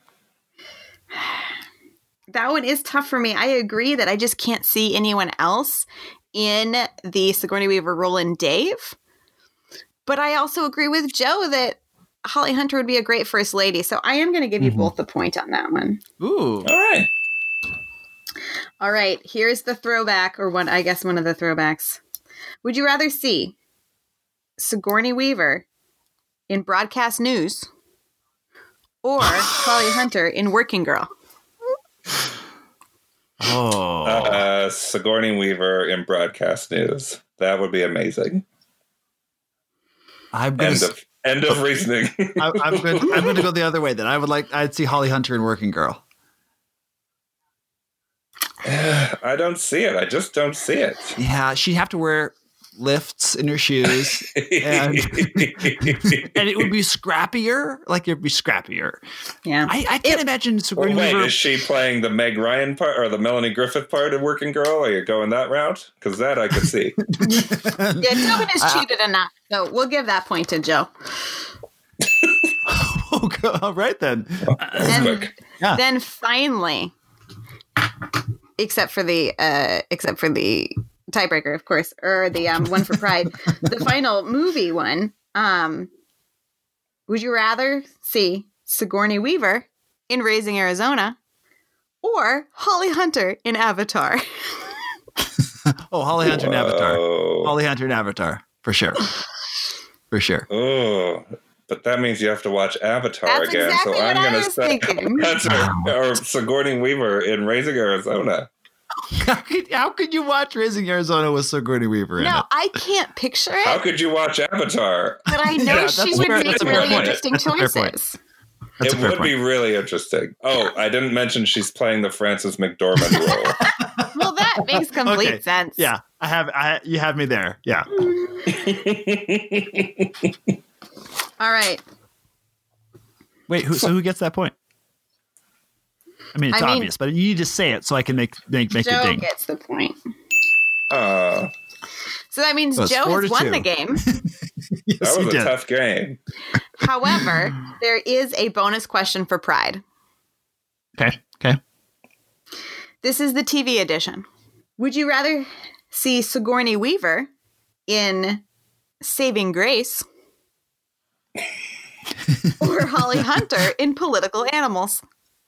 [SPEAKER 2] That one is tough for me. I agree that I just can't see anyone else in the Sigourney Weaver role in Dave. But I also agree with Joe that Holly Hunter would be a great First Lady. So I am going to give you both the point on that one.
[SPEAKER 1] Ooh.
[SPEAKER 2] All right. Here's the throwback, or one of the throwbacks. Would you rather see Sigourney Weaver in Broadcast News or Holly Hunter in Working Girl?
[SPEAKER 6] Sigourney Weaver in Broadcast News. That would be amazing. End of reasoning.
[SPEAKER 1] I'm going to go the other way then. I'd see Holly Hunter in Working Girl.
[SPEAKER 6] I don't see it. I just don't see it.
[SPEAKER 1] Yeah, she'd have to wear lifts in her shoes, and it would be scrappier. Like, it'd be scrappier.
[SPEAKER 2] Yeah,
[SPEAKER 1] I can't imagine Sigourney Weaver.
[SPEAKER 6] Is she playing the Meg Ryan part or the Melanie Griffith part of Working Girl? Are you going that route? Because that I could see.
[SPEAKER 2] Yeah, Tobin has cheated enough, so we'll give that point to Joe.
[SPEAKER 1] All right then.
[SPEAKER 2] Then finally. Except for the tiebreaker, of course, or the one for Pride. The final movie one. Would you rather see Sigourney Weaver in Raising Arizona or Holly Hunter in Avatar?
[SPEAKER 1] Oh, Holly Hunter and Avatar. Holly Hunter and Avatar, for sure. For sure.
[SPEAKER 6] Oh, but that means you have to watch Avatar again.
[SPEAKER 2] Exactly
[SPEAKER 6] so I'm going to say
[SPEAKER 2] thinking.
[SPEAKER 6] or Sigourney Weaver in Raising Arizona.
[SPEAKER 1] How could you watch Raising Arizona with Sigourney Weaver in it?
[SPEAKER 2] No, I can't picture it.
[SPEAKER 6] How could you watch Avatar?
[SPEAKER 2] But I know she would make really interesting choices.
[SPEAKER 6] It would be really interesting. Oh, I didn't mention she's playing the Frances McDormand role.
[SPEAKER 2] Well, that makes complete sense.
[SPEAKER 1] Yeah, you have me there. Yeah.
[SPEAKER 2] All right.
[SPEAKER 1] Wait, who gets that point? I mean, it's obvious, but you need to say it so I can make the ding.
[SPEAKER 2] Joe gets the point. So that means
[SPEAKER 1] So
[SPEAKER 2] Joe has won the game.
[SPEAKER 1] Yes,
[SPEAKER 6] that was a tough game.
[SPEAKER 2] However, there is a bonus question for Pride.
[SPEAKER 1] Okay.
[SPEAKER 2] This is the TV edition. Would you rather see Sigourney Weaver in Saving Grace or Holly Hunter in Political Animals?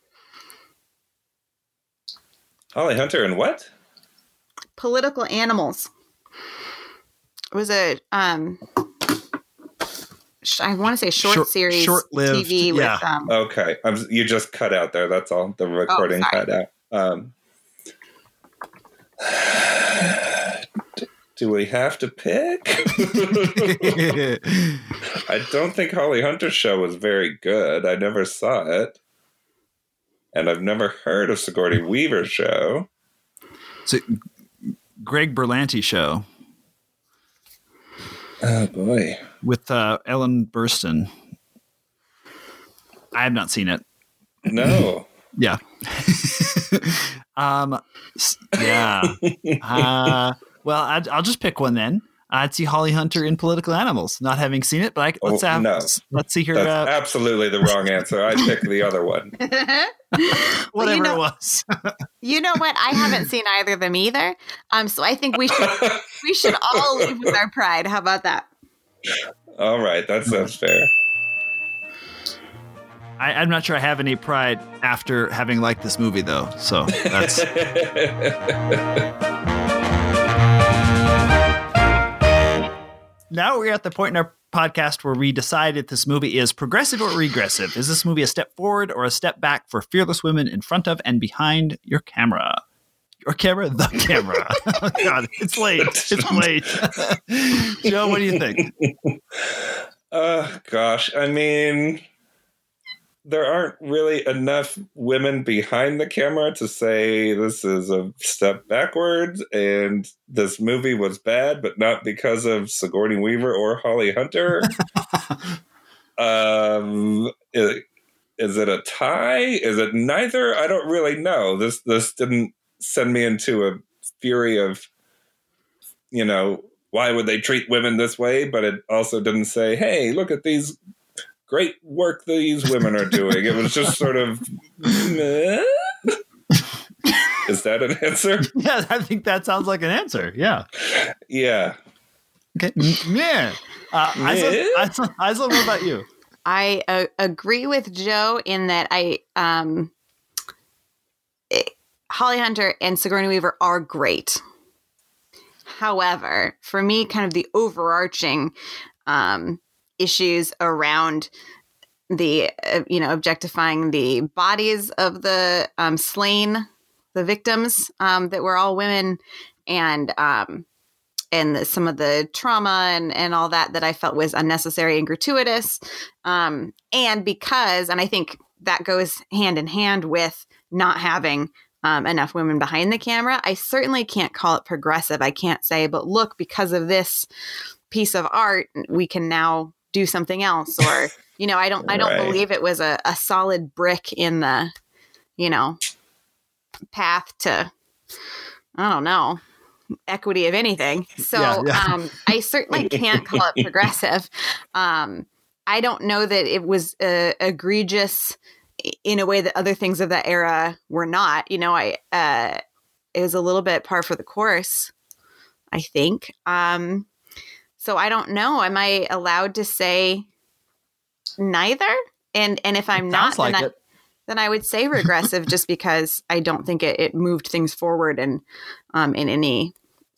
[SPEAKER 6] Holly Hunter and what?
[SPEAKER 2] Political Animals. It was a I want to say short series
[SPEAKER 1] short-lived,
[SPEAKER 2] TV
[SPEAKER 1] yeah.
[SPEAKER 2] with
[SPEAKER 6] Okay, you just cut out there. That's all. The recording cut out. Do we have to pick? I don't think Holly Hunter's show was very good. I never saw it. And I've never heard of Sigourney Weaver's show.
[SPEAKER 1] So, Greg Berlanti show.
[SPEAKER 6] Oh, boy.
[SPEAKER 1] With Ellen Burstyn. I have not seen it.
[SPEAKER 6] No.
[SPEAKER 1] Yeah. Yeah. Well, I'll just pick one then. I'd see Holly Hunter in Political Animals, not having seen it, but let's see her.
[SPEAKER 6] That's absolutely the wrong answer. I picked the other one.
[SPEAKER 1] Whatever it was.
[SPEAKER 2] You know what? I haven't seen either of them either. So I think we should all leave with our pride. How about that?
[SPEAKER 6] All right, that sounds fair.
[SPEAKER 1] I'm not sure I have any pride after having liked this movie, though. So that's. Now we're at the point in our podcast where we decide if this movie is progressive or regressive. Is this movie a step forward or a step back for fearless women in front of and behind your camera? Your camera? The camera. Oh, God, it's late. It's late. Joe, what do you think?
[SPEAKER 6] Gosh, I mean, there aren't really enough women behind the camera to say this is a step backwards and this movie was bad, but not because of Sigourney Weaver or Holly Hunter. Is it a tie? Is it neither? I don't really know. This didn't send me into a fury of, why would they treat women this way? But it also didn't say, hey, look at these great work these women are doing. It was just sort of, meh? Is that an answer?
[SPEAKER 1] Yeah, I think that sounds like an answer. Yeah.
[SPEAKER 6] Yeah.
[SPEAKER 1] Okay. Yeah. Isla, what about you?
[SPEAKER 2] I agree with Joe in that Holly Hunter and Sigourney Weaver are great. However, for me, kind of the overarching issues around the objectifying the bodies of the slain, the victims that were all women, and some of the trauma and all that I felt was unnecessary and gratuitous, and I think that goes hand in hand with not having enough women behind the camera. I certainly can't call it progressive. I can't say, but look, because of this piece of art, we can now do something else, or I don't believe it was a solid brick in the path to, I don't know, equity of anything. So yeah. I certainly can't call it progressive. I don't know that it was egregious in a way that other things of that era were not. It was a little bit par for the course, I think. So I don't know. Am I allowed to say neither? And if I'm not, then I would say regressive, just because I don't think it moved things forward and in any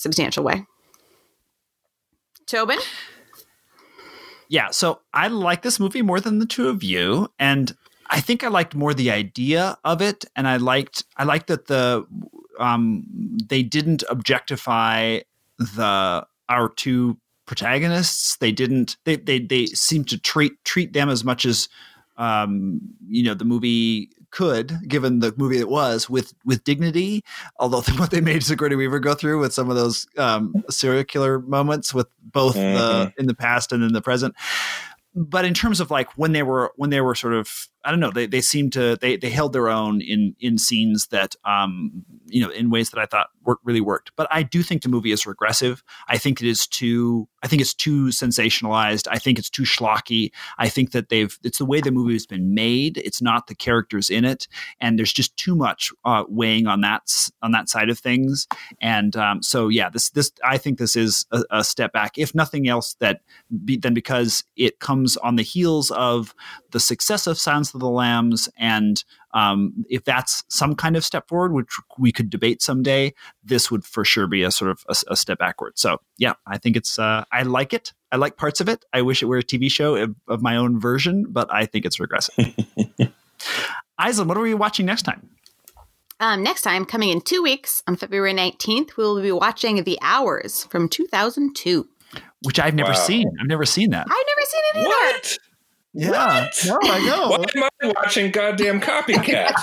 [SPEAKER 2] substantial way. Tobin?
[SPEAKER 1] Yeah, so I like this movie more than the two of you, and I think I liked more the idea of it, and I liked that they didn't objectify our two protagonists. They didn't. They seemed to treat them as much as the movie could, given the movie it was, with dignity. Although what they made Sigourney Weaver go through with some of those serial killer moments with both in the past and in the present. But in terms of like when they were sort of, I don't know, they seemed to they held their own in scenes that in ways that I thought really worked. But I do think the movie is regressive. I think it's too sensationalized. I think it's too schlocky. I think that it's the way the movie has been made. It's not the characters in it, and there's just too much weighing on that side of things. And so yeah, this I think this is a step back, if nothing else, then because it comes on the heels of the success of Silence of the Lambs, and if that's some kind of step forward, which we could debate someday, this would for sure be a sort of a step backward. So yeah, I think it's I like it. I like parts of it. I wish it were a TV show of my own version, but I think it's regressive. Aislinn, what are we watching next time?
[SPEAKER 2] Next time, coming in 2 weeks, on February 19th, we will be watching The Hours from 2002.
[SPEAKER 1] Which I've never seen. I've never seen that.
[SPEAKER 2] I've never seen it either.
[SPEAKER 6] What?
[SPEAKER 1] Yeah.
[SPEAKER 6] What?
[SPEAKER 1] No, I know.
[SPEAKER 6] Why am I watching goddamn Copycat?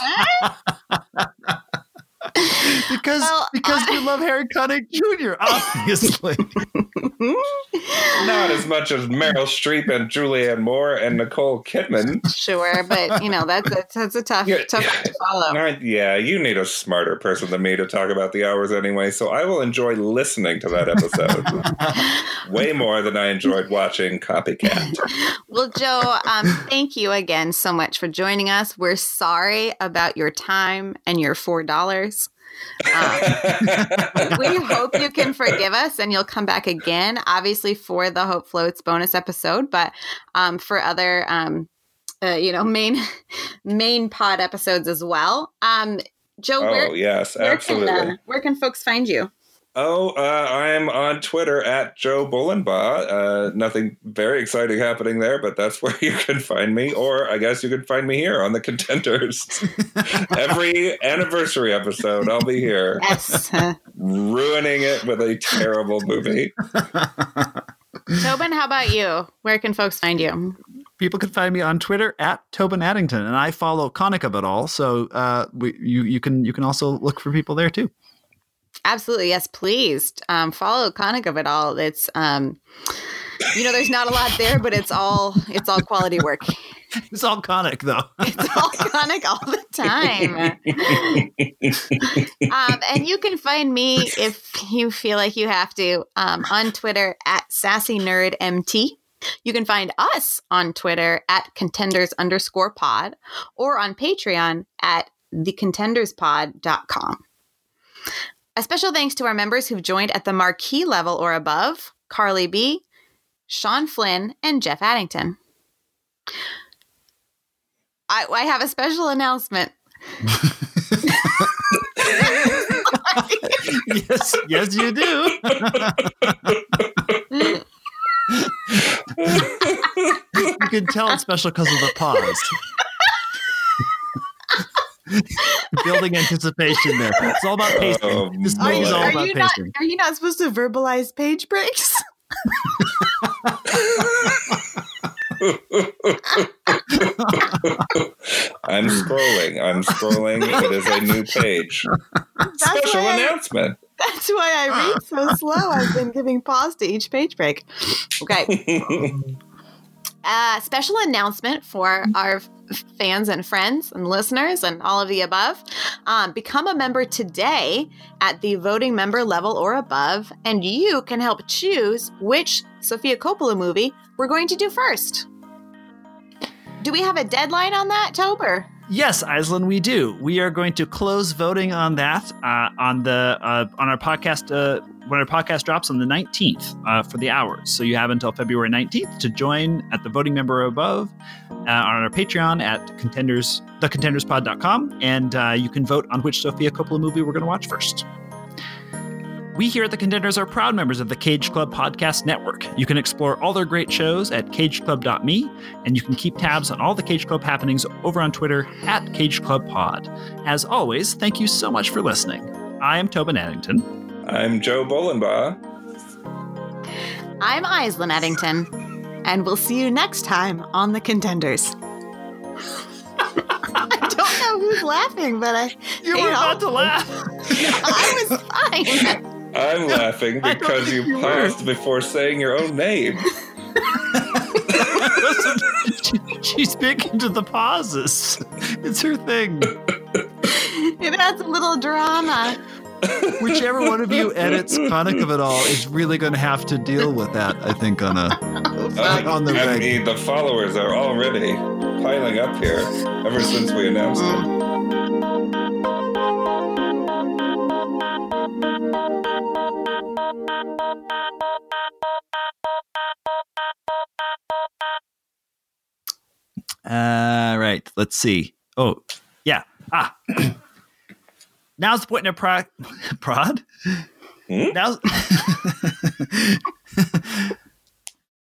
[SPEAKER 1] because you love Harry Connick Jr., obviously.
[SPEAKER 6] Not as much as Meryl Streep and Julianne Moore and Nicole Kidman.
[SPEAKER 2] Sure, but that's a tough one to follow.
[SPEAKER 6] Yeah, you need a smarter person than me to talk about The Hours anyway, so I will enjoy listening to that episode way more than I enjoyed watching Copycat.
[SPEAKER 2] Well, Joe, thank you again so much for joining us. We're sorry about your time and your $4. We hope you can forgive us and you'll come back again, obviously for the Hope Floats bonus episode, but for other main pod episodes as well. Joe,
[SPEAKER 6] yes, absolutely.
[SPEAKER 2] Where can folks find you?
[SPEAKER 6] I'm on Twitter at Joe Bullenbaugh. Nothing very exciting happening there, but that's where you can find me. Or I guess you can find me here on The Contenders. Every anniversary episode, I'll be here.
[SPEAKER 2] Yes.
[SPEAKER 6] Ruining it with a terrible movie.
[SPEAKER 2] Tobin, how about you? Where can folks find you?
[SPEAKER 1] People can find me on Twitter at Tobin Addington, and I follow Connick of It All, so you can also look for people there too.
[SPEAKER 2] Absolutely. Yes, please. Follow Connick of It All. It's, there's not a lot there, but it's all quality work.
[SPEAKER 1] It's all Connick, though.
[SPEAKER 2] It's all Connick all the time. And you can find me, if you feel like you have to, on Twitter at SassyNerdMT. You can find us on Twitter at contenders_pod or on Patreon at thecontenderspod.com. A special thanks to our members who've joined at the marquee level or above: Carly B., Sean Flynn, and Jeff Addington. I have a special announcement.
[SPEAKER 1] Yes, you do. You can tell it's special because of the pause. Building anticipation there. It's all about pacing. This movie is all about pacing.
[SPEAKER 2] Are you not supposed to verbalize page breaks?
[SPEAKER 6] I'm scrolling. It is a new page. Special announcement.
[SPEAKER 2] That's why I read so slow. I've been giving pause to each page break. Okay. Special announcement for our fans and friends and listeners and all of the above. Become a member today at the voting member level or above, and you can help choose which Sofia Coppola movie we're going to do first. Do we have a deadline on that, Tober?
[SPEAKER 1] Yes, Aislinn, we do. We are going to close voting on that on our podcast when our podcast drops on the 19th for The Hours. So you have until February 19th to join at the voting member above on our Patreon at thecontenderspod.com, and you can vote on which Sofia Coppola movie we're going to watch first. We here at The Contenders are proud members of the Cage Club Podcast Network. You can explore all their great shows at cageclub.me, and you can keep tabs on all the Cage Club happenings over on Twitter at CageClubPod. As always, thank you so much for listening. I am Tobin Addington.
[SPEAKER 6] I'm Joe Bolenbaugh.
[SPEAKER 2] I'm Aislinn Eddington, and we'll see you next time on The Contenders. I don't know who's laughing, but
[SPEAKER 1] you were about to laugh.
[SPEAKER 2] I was fine.
[SPEAKER 6] I'm laughing because you paused before saying your own name.
[SPEAKER 1] She's big into the pauses. It's her thing.
[SPEAKER 2] It adds a little drama.
[SPEAKER 1] Whichever one of you edits Conic of It All is really going to have to deal with that, I think, on the
[SPEAKER 6] I
[SPEAKER 1] reg.
[SPEAKER 6] mean, the followers are already piling up here ever since we announced it.
[SPEAKER 1] Right. Let's see. Oh, yeah. Now's the point in a prod. Now's